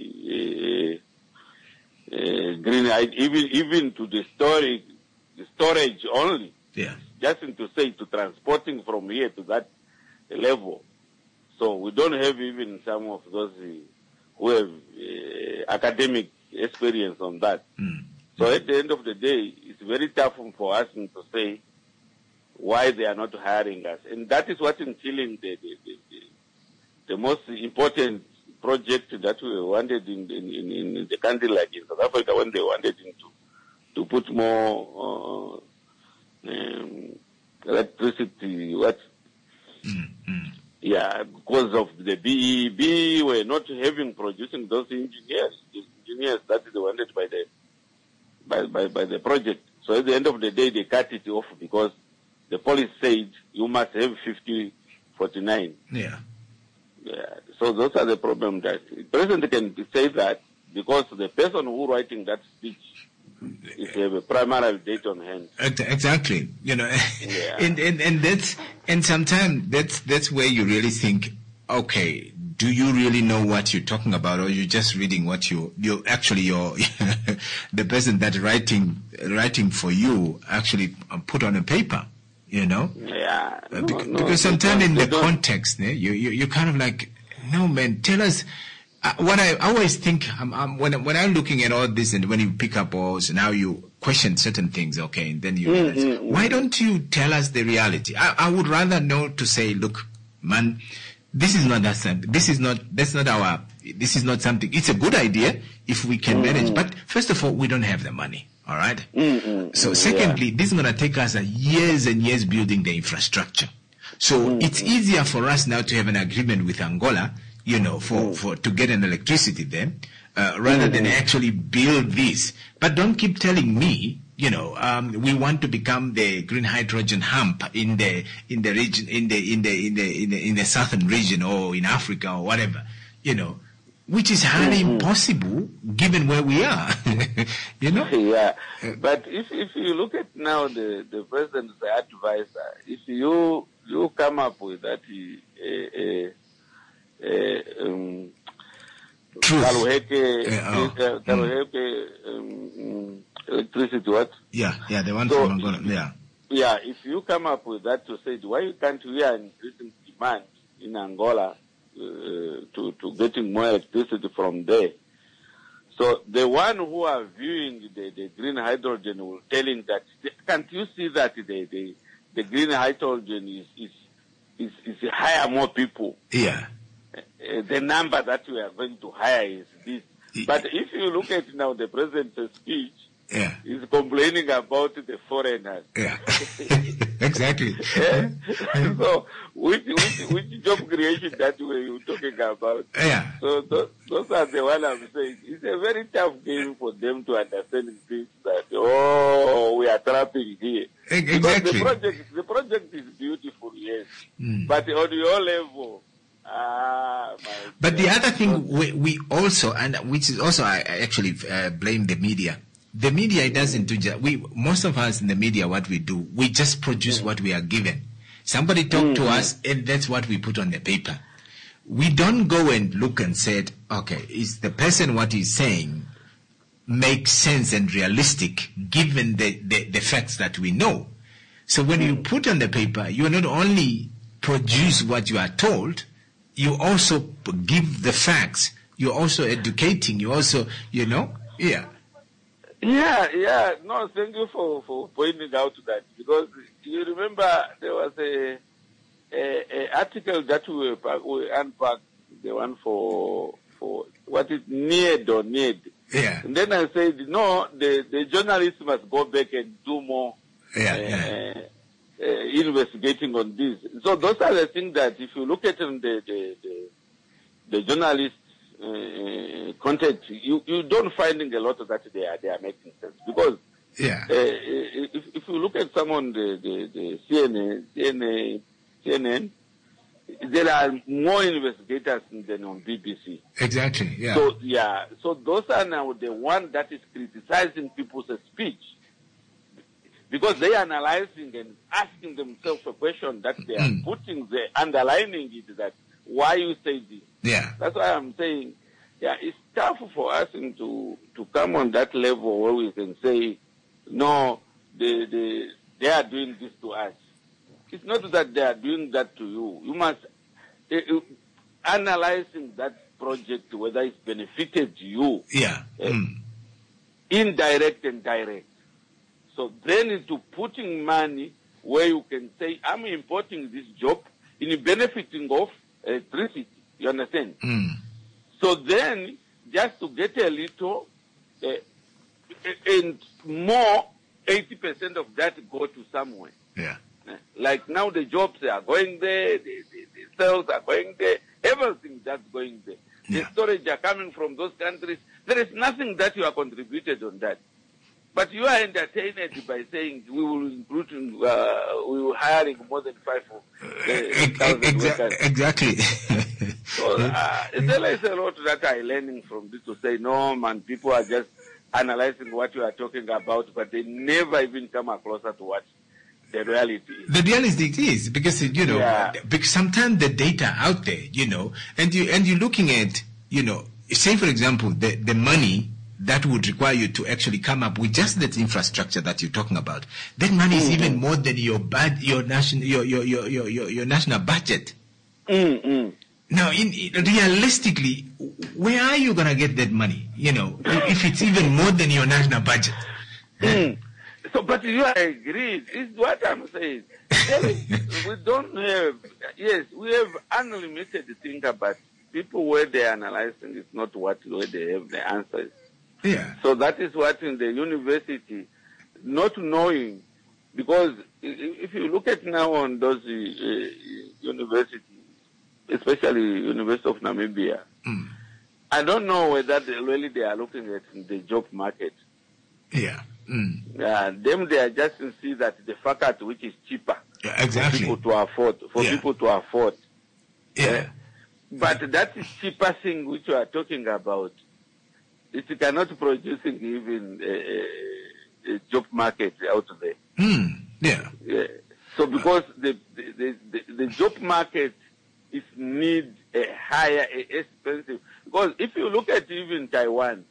green hydrogen, even to the storage only. Yeah. Just to say, to transporting from here to that level. So we don't have even some of those who have academic experience on that. Mm. So at the end of the day, it's very tough for us to say why they are not hiring us. And that is what is killing the most important project that we wanted in the country like in South Africa when they wanted to put more electricity, yeah, because of the BE were not producing those engineers that they wanted by the project. So at the end of the day, they cut it off because the police said you must have 50-49. Yeah. Yeah. So those are the problems that the president can say that because the person who writing that speech is have a primary date on hand. Exactly. You know, Yeah. and sometimes that's where you really think, okay, do you really know what you're talking about, or you're just reading what you actually the person that's writing for you actually put on a paper, you know? Yeah. Because sometimes in the context, you kind of like, no man, tell us. What I always think, when I'm looking at all this, and when you pick up all, so now you question certain things, okay, and then you realize, why don't you tell us the reality? I would rather know to say, look, man, this is not that something. This is not something. It's a good idea if we can manage, but first of all, we don't have the money. All right. So secondly, this is going to take us years and years building the infrastructure. So it's easier for us now to have an agreement with Angola, you know, for to get an electricity there, rather than actually build this. But don't keep telling me, you know, we want to become the green hydrogen hub in the region, in the southern region or in Africa or whatever, you know, which is highly impossible given where we are, you know. Yeah, but if you look at now the president's advisor, if you come up with that. Electricity, what? Yeah, the one from Angola, yeah. Yeah, if you come up with that to say, why can't we are increasing demand in Angola to getting more electricity from there? So the one who are viewing the green hydrogen will telling that, can't you see that the green hydrogen is hire more people? Yeah. The number that we are going to hire is this. But if you look at now the president's speech, he's complaining about the foreigners. Yeah, exactly. So which job creation that way you're talking about? Yeah. So those are the one I'm saying. It's a very tough game for them to understand things that, we are trapping here. Exactly. Because the project is beautiful, yes. But on your level, but the other thing we also, and which is also I actually blame the media. The media doesn't do most of us in the media, what we do, we just produce what we are given. Somebody talk to us, and that's what we put on the paper. we don't go and look and said, okay, is the person what he's saying makes sense and realistic given the facts that we know? So when you put on the paper, you not only produce what you are told, you also give the facts. You're also educating. You also, Yeah. Yeah. No, thank you for pointing out that, because you remember there was a article that we unpacked, the one for what is need or need. Yeah. And then I said, no, the journalists must go back and do more investigating on this. So those are the things that if you look at the journalists content, you don't finding a lot of that they are making sense, because if you look at some on the CNN, there are more investigators than on BBC. Exactly. Yeah. So those are now the one that is criticizing people's speech, because they are analyzing and asking themselves a question that they are putting the underlining it, that why you say this. Yeah. That's why I'm saying, it's tough for us to come on that level where we can say, no, they are doing this to us. It's not that they are doing that to you. You must analyzing that project, whether it's benefited you. Yeah. Indirect and direct. So then into putting money where you can say, I'm importing this job in benefiting of electricity. You understand? So then, just to get a little, and more, 80% of that go to somewhere. Yeah. Like now the jobs are going there, the sales are going there, everything that's going there. The storage are coming from those countries. There is nothing that you are contributed on that. But you are entertained by saying we will recruit, we will hiring more than 5,000 workers. Exactly. So there is a lot that I'm learning from this, to say, no, man, people are just analyzing what you are talking about, but they never even come closer to what the reality is. The reality is, because, because sometimes the data out there, and you're looking at, say, for example, the money that would require you to actually come up with just that infrastructure that you're talking about. That money is even more than your national budget. Now, realistically, where are you going to get that money? If it's even more than your national budget. So, but you agree. This is what I'm saying. We don't have, we have unlimited thinker, but people where they are analyzing is not where they have the answers. Yeah. So that is what in the university, not knowing, because if you look at now on those universities, especially University of Namibia, I don't know whether really they are looking at the job market. Yeah. Them they are just to see that the faculty which is cheaper for people to afford. Yeah. But that is cheaper thing which you are talking about. It cannot producing even a job market out there. Yeah. So because the job market is need a higher, expensive. Because if you look at even Taiwan,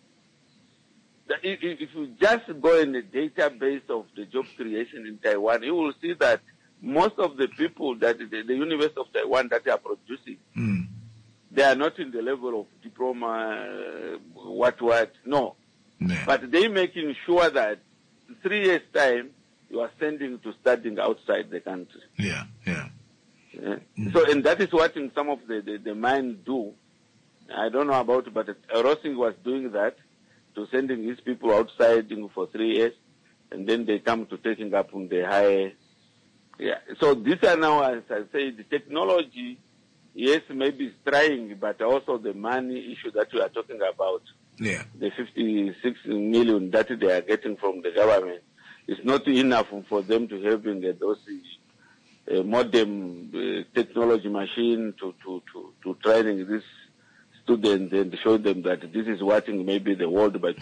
if you just go in the database of the job creation in Taiwan, you will see that most of the people that the University of Taiwan that they are producing, they are not in the level of diploma, no. Yeah. But they making sure that 3 years' time, you are sending to studying outside the country. Yeah. So, and that is what in some of the mines do. I don't know about it, but Rosing was doing that, to sending his people outside for 3 years, and then they come to taking up on the high. Yeah. So these are now, as I say, the technology, yes, maybe it's trying, but also the money issue that we are talking about. Yeah. The 56 million that they are getting from the government is not enough for them to having those modern technology machine to training these students and show them that this is what maybe the world by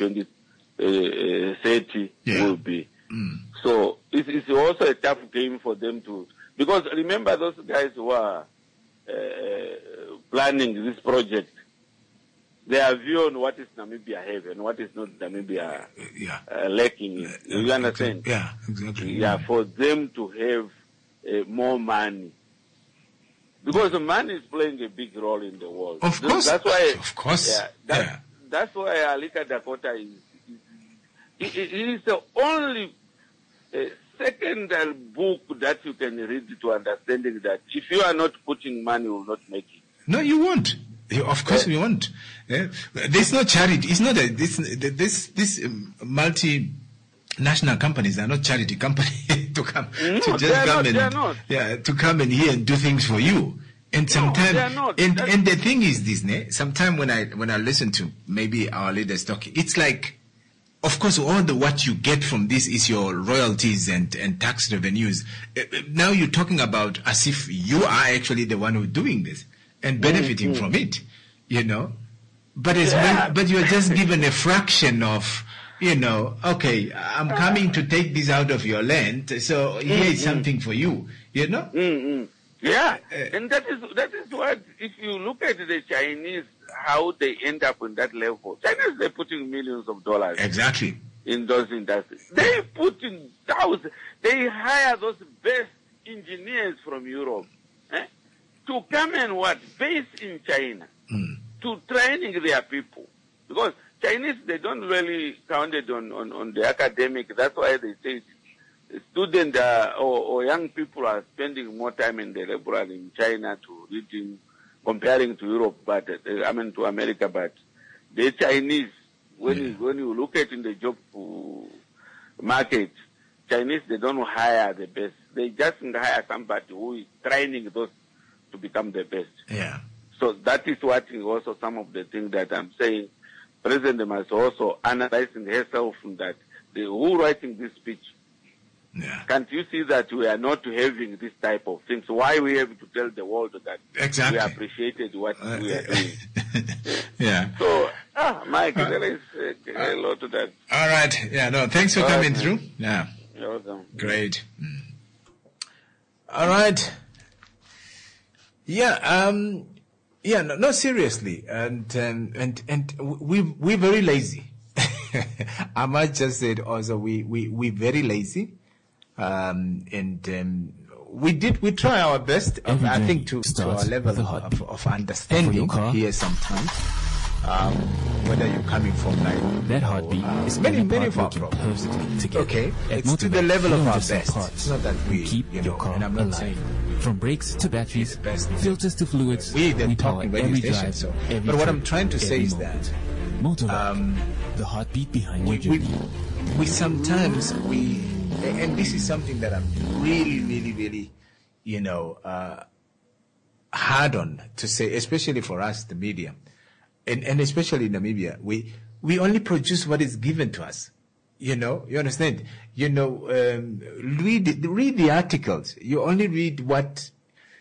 2030 will be. So it's also a tough game for them to, because remember those guys who are planning this project, their view on what is Namibia have and what is not Namibia lacking in. You understand? Yeah, exactly. Yeah, for them to have more money. Because the money is playing a big role in the world. Of course. That's why. Of course. That's why Alika Dakota is the only secondary book that you can read to understanding that if you are not putting money, you will not make it. No, you won't. Of course we won't. There's no charity. It's not this multinational companies are not charity companies to come to come in here and do things for you. And sometimes, and the thing is this, sometimes when I listen to maybe our leaders talking, it's like, of course, all what you get from this is your royalties and tax revenues. Now you're talking about as if you are actually the one who's doing this and benefiting from it, But but you're just given a fraction of, okay, I'm coming to take this out of your land, so here is something for you, Yeah, and that is what, if you look at the Chinese, how they end up on that level. Chinese, they're putting millions of dollars. Exactly. In those industries. They put in thousands. They hire those best engineers from Europe to come and base in China to training their people. Because Chinese, they don't really count it on the academic. That's why they say students or young people are spending more time in the library in China to reading, comparing to Europe, but to America. But the Chinese, when you look at in the job market, Chinese, they don't hire the best. They just hire somebody who is training those to become the best. Yeah. So that is what is also some of the things that I'm saying. President must also analyzing herself that who writing this speech. Yeah. Can't you see that we are not having this type of things? Why we have to tell the world that we appreciated what we are doing? Yeah. So, Mike, there is a lot to that. All right. Yeah, no, thanks for coming through. Yeah. You're welcome. Great. All right. Yeah, no, seriously. And we're very lazy. I might just say it also, we're very lazy. We try our best, I think, to our level of understanding here sometimes. Whether you're coming from that heartbeat is many of our problems. Okay, it's to the level of our best. It's not that we keep your car and I'm not alive. saying From brakes to batteries, filters to fluids, we power talking radio every station. drive, So, every but what trip, I'm trying to say every is moment. that Motorrad, the heartbeat behind your journey. we sometimes and this is something that I'm really hard on to say, especially for us, the media, and especially in Namibia, we only produce what is given to us. You understand? Read the articles. You only read what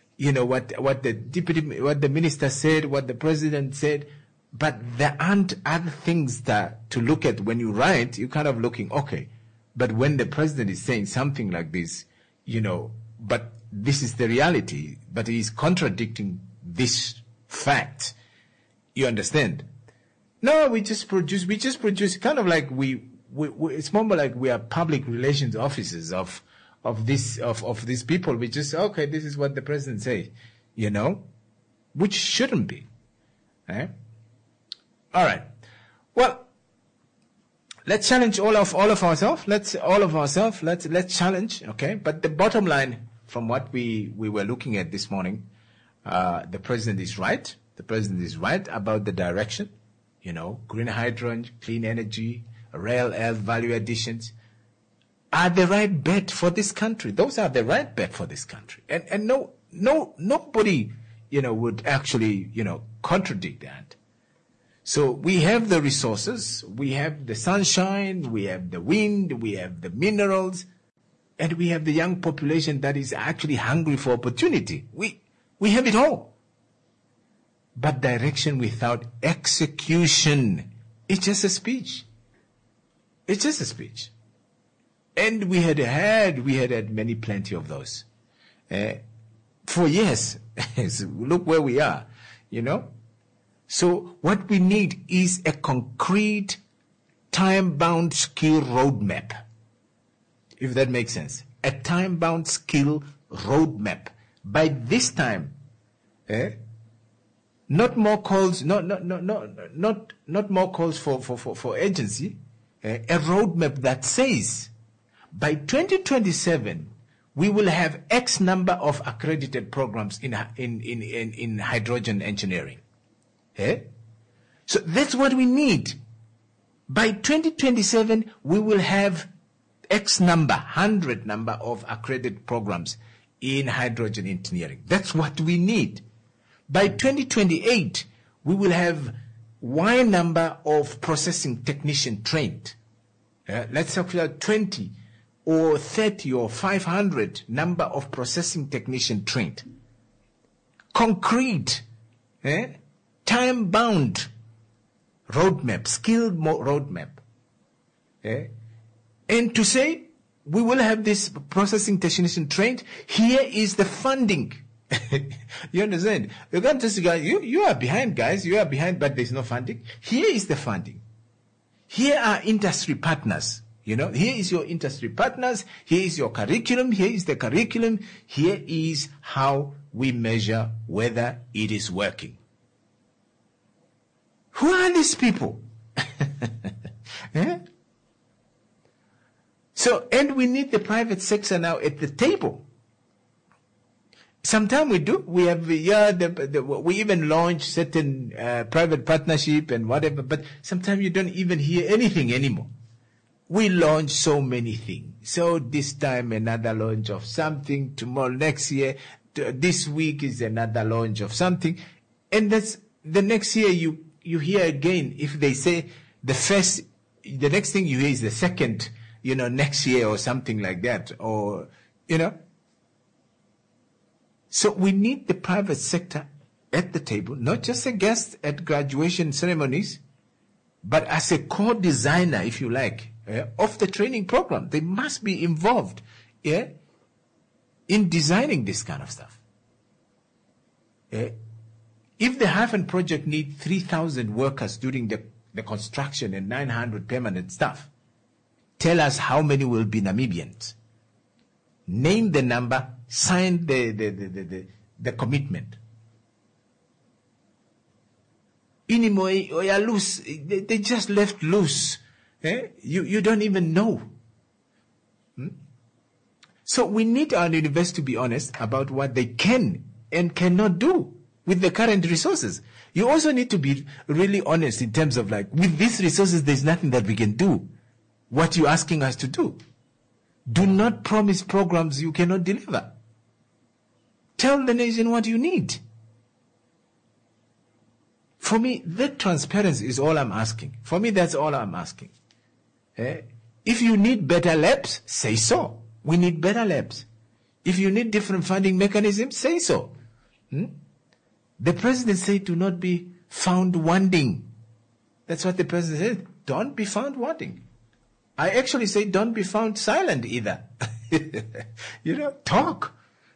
the minister said, what the president said, but there aren't other things to look at when you write. You're kind of looking, okay, but when the president is saying something like this, but this is the reality, but he's contradicting this fact. You understand? No, we just produce kind of like it's more like we are public relations officers of these people. We just, okay, this is what the president says, which shouldn't be. Eh? All right. Well, let's challenge all of ourselves. Let's challenge. Okay. But the bottom line from what we were looking at this morning, the president is right. The president is right about the direction. Green hydrogen, clean energy, rail, air value additions are the right bet for this country. Those are the right bet for this country. And nobody, would actually, contradict that. So we have the resources, we have the sunshine, we have the wind, we have the minerals, and we have the young population that is actually hungry for opportunity. We have it all. But direction without execution, it's just a speech. It's just a speech. And we had plenty of those. For years, look where we are. you know. So what we need is a concrete, time-bound skill roadmap, if that makes sense. A time-bound skill roadmap. By this time, not more calls, not more calls for agency. A roadmap that says by 2027 we will have X number of accredited programs in hydrogen engineering. So that's what we need. By 2027 we will have X number, 100 number of accredited programs in hydrogen engineering. That's what we need. By 2028 we will have Y number of processing technician trained. Let's talk about 20 or 30 or 500 number of processing technician trained. Concrete, time-bound roadmap, skilled roadmap. And to say we will have this processing technician trained, here is the funding. You understand? You can't just go, you are behind, guys. You are behind, but there's no funding. Here is the funding. Here are industry partners. You know, here is your industry partners. Here is your curriculum. Here is the curriculum. Here is how we measure whether it is working. Who are these people? So, and we need the private sector now at the table. Sometimes we do. We have, we even launch certain private partnership and whatever, but sometimes you don't even hear anything anymore. We launch so many things. So this time another launch of something, tomorrow, next year, this week is another launch of something. And that's the next year you hear again, if they say the next thing you hear is the second, next year or something like that, or, So we need the private sector at the table, not just a guest at graduation ceremonies, but as a co-designer, if you like, of the training program. They must be involved in designing this kind of stuff. If the Hyphen project needs 3,000 workers during the construction and 900 permanent staff, tell us how many will be Namibians. Name the number, sign the commitment. Inimoy or you loose, they just left loose. You don't even know. So we need our university to be honest about what they can and cannot do with the current resources. You also need to be really honest in terms of with these resources, there's nothing that we can do. What you're asking us to do. Do not promise programs you cannot deliver. Tell the nation what you need. For me, that transparency is all I'm asking. For me, that's all I'm asking. If you need better labs, say so. We need better labs. If you need different funding mechanisms, say so. The president said do not be found wanting. That's what the president said. Don't be found wanting. I actually say don't be found silent either. Talk.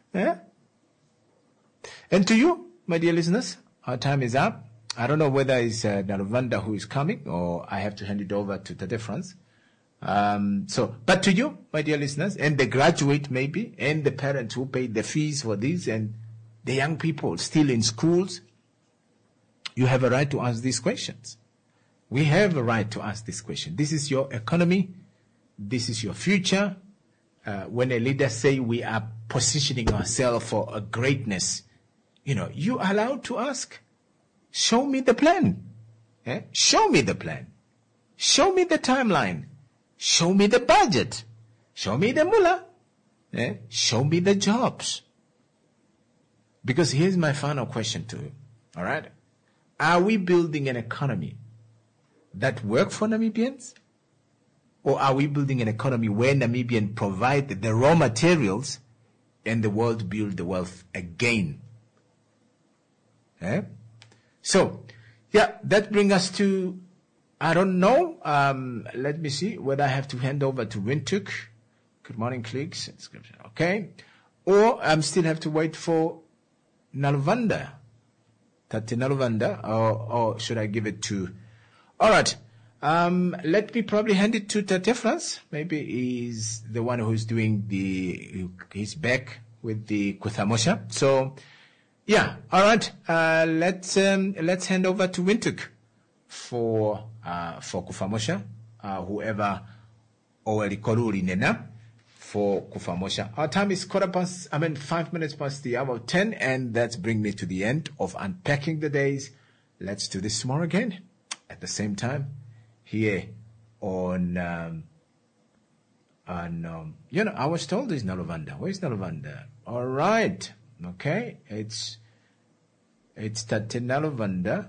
And to you, my dear listeners, our time is up. I don't know whether it's Naluvanda who is coming or I have to hand it over to Tate France. But to you, my dear listeners, and the graduate maybe, and the parents who paid the fees for this, and the young people still in schools, you have a right to ask these questions. We have a right to ask this question. This is your economy. This is your future. When a leader say we are positioning ourselves for a greatness, you are allowed to ask, show me the plan. Show me the plan. Show me the timeline. Show me the budget. Show me the mullah. Show me the jobs. Because here's my final question to you. All right? Are we building an economy that works for Namibians? Or are we building an economy where Namibians provide the raw materials and the world build the wealth again? So, that brings us to, I don't know, let me see whether I have to hand over to Windhoek. Good morning, clicks. Okay. Or I still have to wait for Naluvanda. Tate Naluvanda, or should I give it to... All right. Let me probably hand it to Tate France. Maybe he's the one who's doing he's back with the Kuthamosha. So, yeah. All right. Let's hand over to Windhoek for Kufamosha. Whoever Oelikoruli Nena for Kufamosha. Our time is 5 minutes past the hour of 10, and that's bring me to the end of unpacking the days. Let's do this tomorrow again at the same time here on I was told there's Naluvanda. Where's Naluvanda? All right. Okay. It's Tate Naluvanda.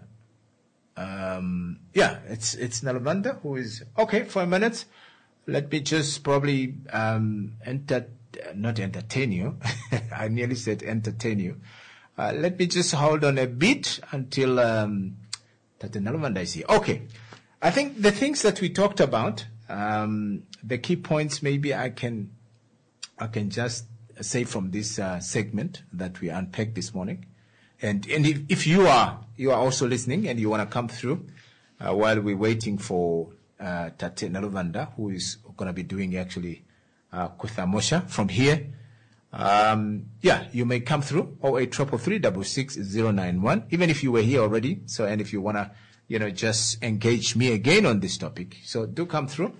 It's Naluvanda who is okay for a minute. Let me just probably not entertain you. I nearly said entertain you. Let me just hold on a bit until Tate Naluvanda is here. Okay. I think the things that we talked about, the key points maybe I can just say from this segment that we unpacked this morning. And if you are also listening and you want to come through while we're waiting for Tate Naluvanda, who is going to be doing actually Kuthamosha from here, you may come through 0833366091, even if you were here already. So, and if you want to, just engage me again on this topic, so do come through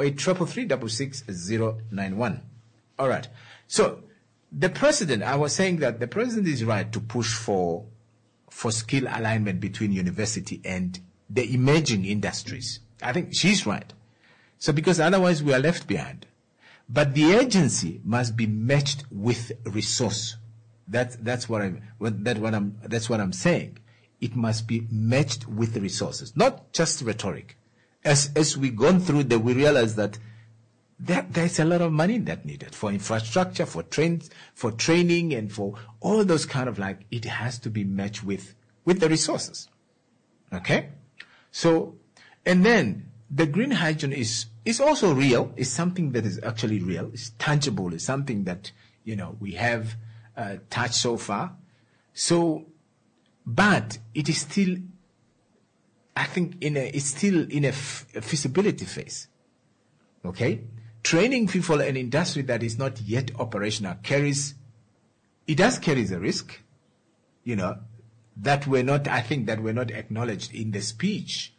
0833366091. All right. So the president, I was saying that the president is right to push for skill alignment between university and the emerging industries. I think she's right. So because otherwise we are left behind. But the agency must be matched with resource. That's what I'm saying. It must be matched with resources, not just rhetoric. As we gone through we realize that there's a lot of money that needed for infrastructure, for training, and for all those kind of it has to be matched with the resources. Okay? So, and then the green hydrogen is also real. It's something that is actually real. It's tangible. It's something that, we have touched so far. So, but it is still, I think, it's still in a feasibility phase. Okay? Training people in industry that is not yet operational carries a risk, that we're not acknowledged in the speech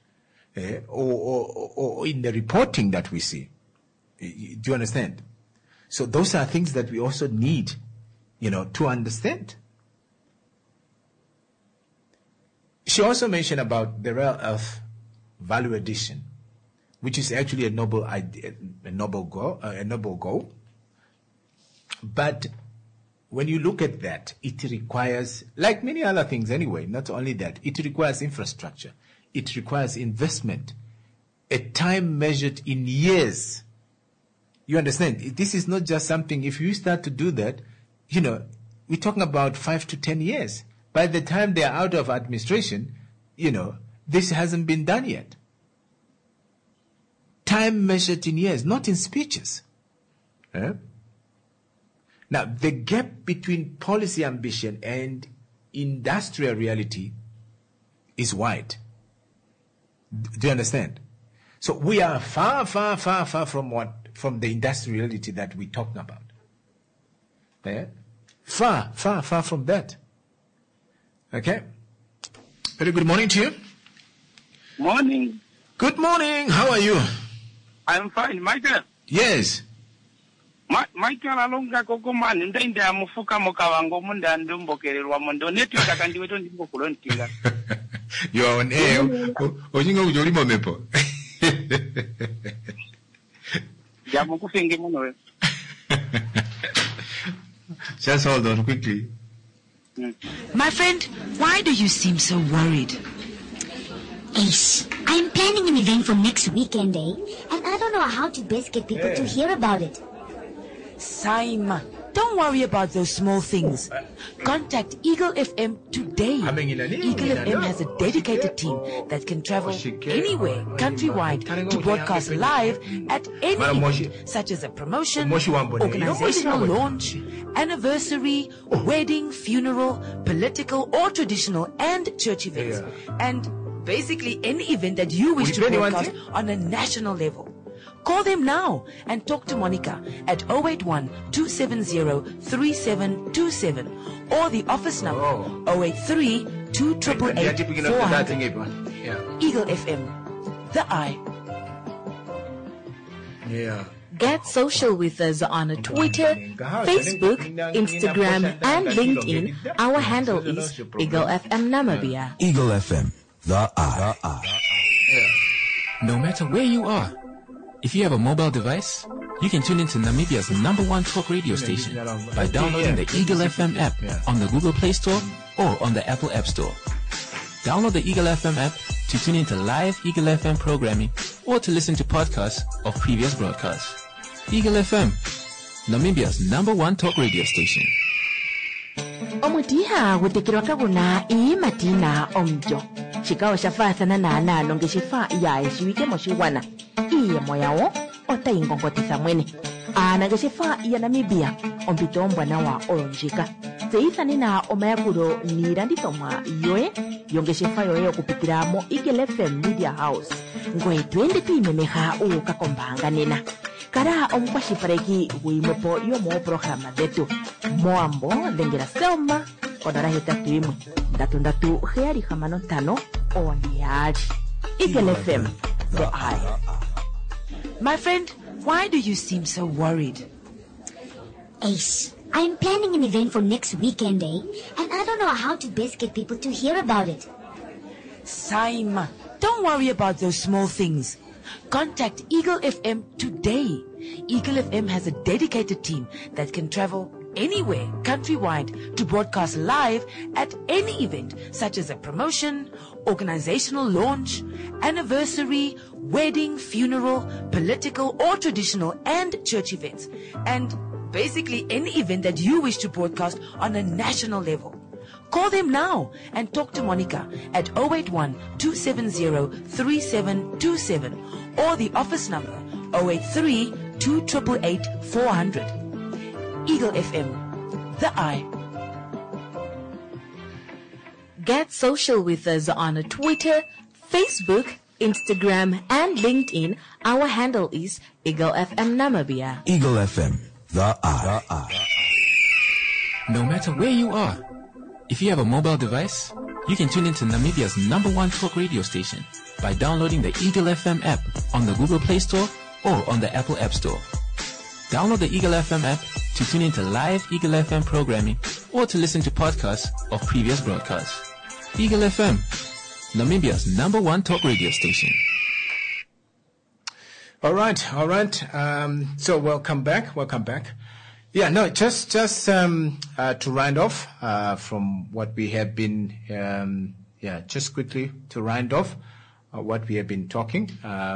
or in the reporting that we see. Do you understand? So those are things that we also need, to understand. She also mentioned about the rare earth value addition, which is actually a noble idea, a noble goal. But when you look at that, it requires, like many other things anyway, not only that, it requires infrastructure. It requires investment, a time measured in years. You understand? This is not just something, if you start to do that, we're talking about 5 to 10 years. By the time they are out of administration, this hasn't been done yet. Time measured in years, not in speeches. Now, the gap between policy ambition and industrial reality is wide. Do you understand? So we are far, far, far, far from the industrial reality that we're talking about. Far, far, far from that. Okay? Very good morning to you. Morning. Good morning. How are you? I'm fine. Michael. Yes. Michael alonga koko mani ndende amufuka mukawango munda ndumbokererwa mundo network akandiweto ndimbo kulontinga. You are on air. Ojinga ujoli momepo. Jamu kufenge muno. Just hold on quickly. My friend, why do you seem so worried? Ace, I'm planning an event for next weekend, and I don't know how to best get people to hear about it. Saima, don't worry about those small things. Contact Eagle FM today. Eagle FM has a dedicated team that can travel anywhere countrywide to broadcast live at any event, such as a promotion, organizational launch, anniversary, wedding, funeral, political or traditional and church events, and basically any event that you wish to broadcast on a national level. Call them now and talk to Monica at 081-270-3727 or the office number 083-288-400. Eagle FM, the eye. Yeah. Get social with us on Twitter, Facebook, Instagram, and LinkedIn. Our handle is Eagle FM Namibia. Eagle FM, the eye. No matter where you are, if you have a mobile device, you can tune into Namibia's #1 talk radio station by downloading the Eagle FM app on the Google Play Store or on the Apple App Store. Download the Eagle FM app to tune into live Eagle FM programming or to listen to podcasts of previous broadcasts. Eagle FM, Namibia's #1 talk radio station. Omutiha gutekirwa kaguna imatina omjo. Chikao shafa na longe shifa ya ishiwike moshiwana. Iye moyao ota ingongotisa mwene. Ana geshifa ya Namibia ompito mbwana wa oronjika. Zeitha nina omayakuro ni randithomwa yoe yongeshifa yoe kupitira mo Eagle FM Media House. Ngoe twende tuimemeha ukakombanga nena. Kara omkwashifareki wimopo yomo programa detu. Moambo lengera selma odara hetatu imwe. Ndatu heari hamano tano oniari. Eagle FM, the eye. My friend, why do you seem so worried? Ace, I'm planning an event for next weekend, and I don't know how to best get people to hear about it. Saima, don't worry about those small things. Contact Eagle FM today. Eagle FM has a dedicated team that can travel anywhere countrywide to broadcast live at any event, such as a promotion, organizational launch, anniversary, wedding, funeral, political or traditional and church events, and basically any event that you wish to broadcast on a national level. Call them now and talk to Monica at 081-270-3727 or the office number 083-288-400. Eagle FM, the eye. Get social with us on Twitter, Facebook, Instagram, and LinkedIn. Our handle is Eagle FM Namibia. Eagle FM, the eye. No matter where you are, if you have a mobile device, you can tune into Namibia's #1 talk radio station by downloading the Eagle FM app on the Google Play Store or on the Apple App Store. Download the Eagle FM app to tune into live Eagle FM programming or to listen to podcasts of previous broadcasts. Eagle FM, Namibia's #1 talk radio station. All right. So welcome back. Yeah, no, just to round off from what we have been, just quickly to round off what we have been talking.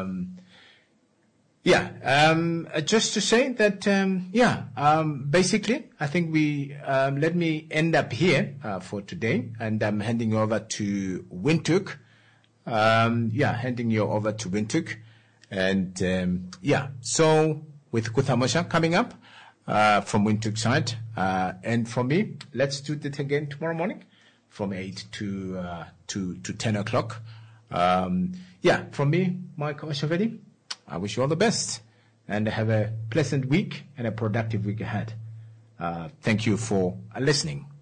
Just to say that, basically, I think let me end up here for today, and I'm handing over to Windhoek. Handing you over to Windhoek. And, so with Kuthamosha coming up from Windhoek side, and for me, let's do that again tomorrow morning from 8 to 10 o'clock. From me, Michael Oshavedi, I wish you all the best and have a pleasant week and a productive week ahead. Thank you for listening.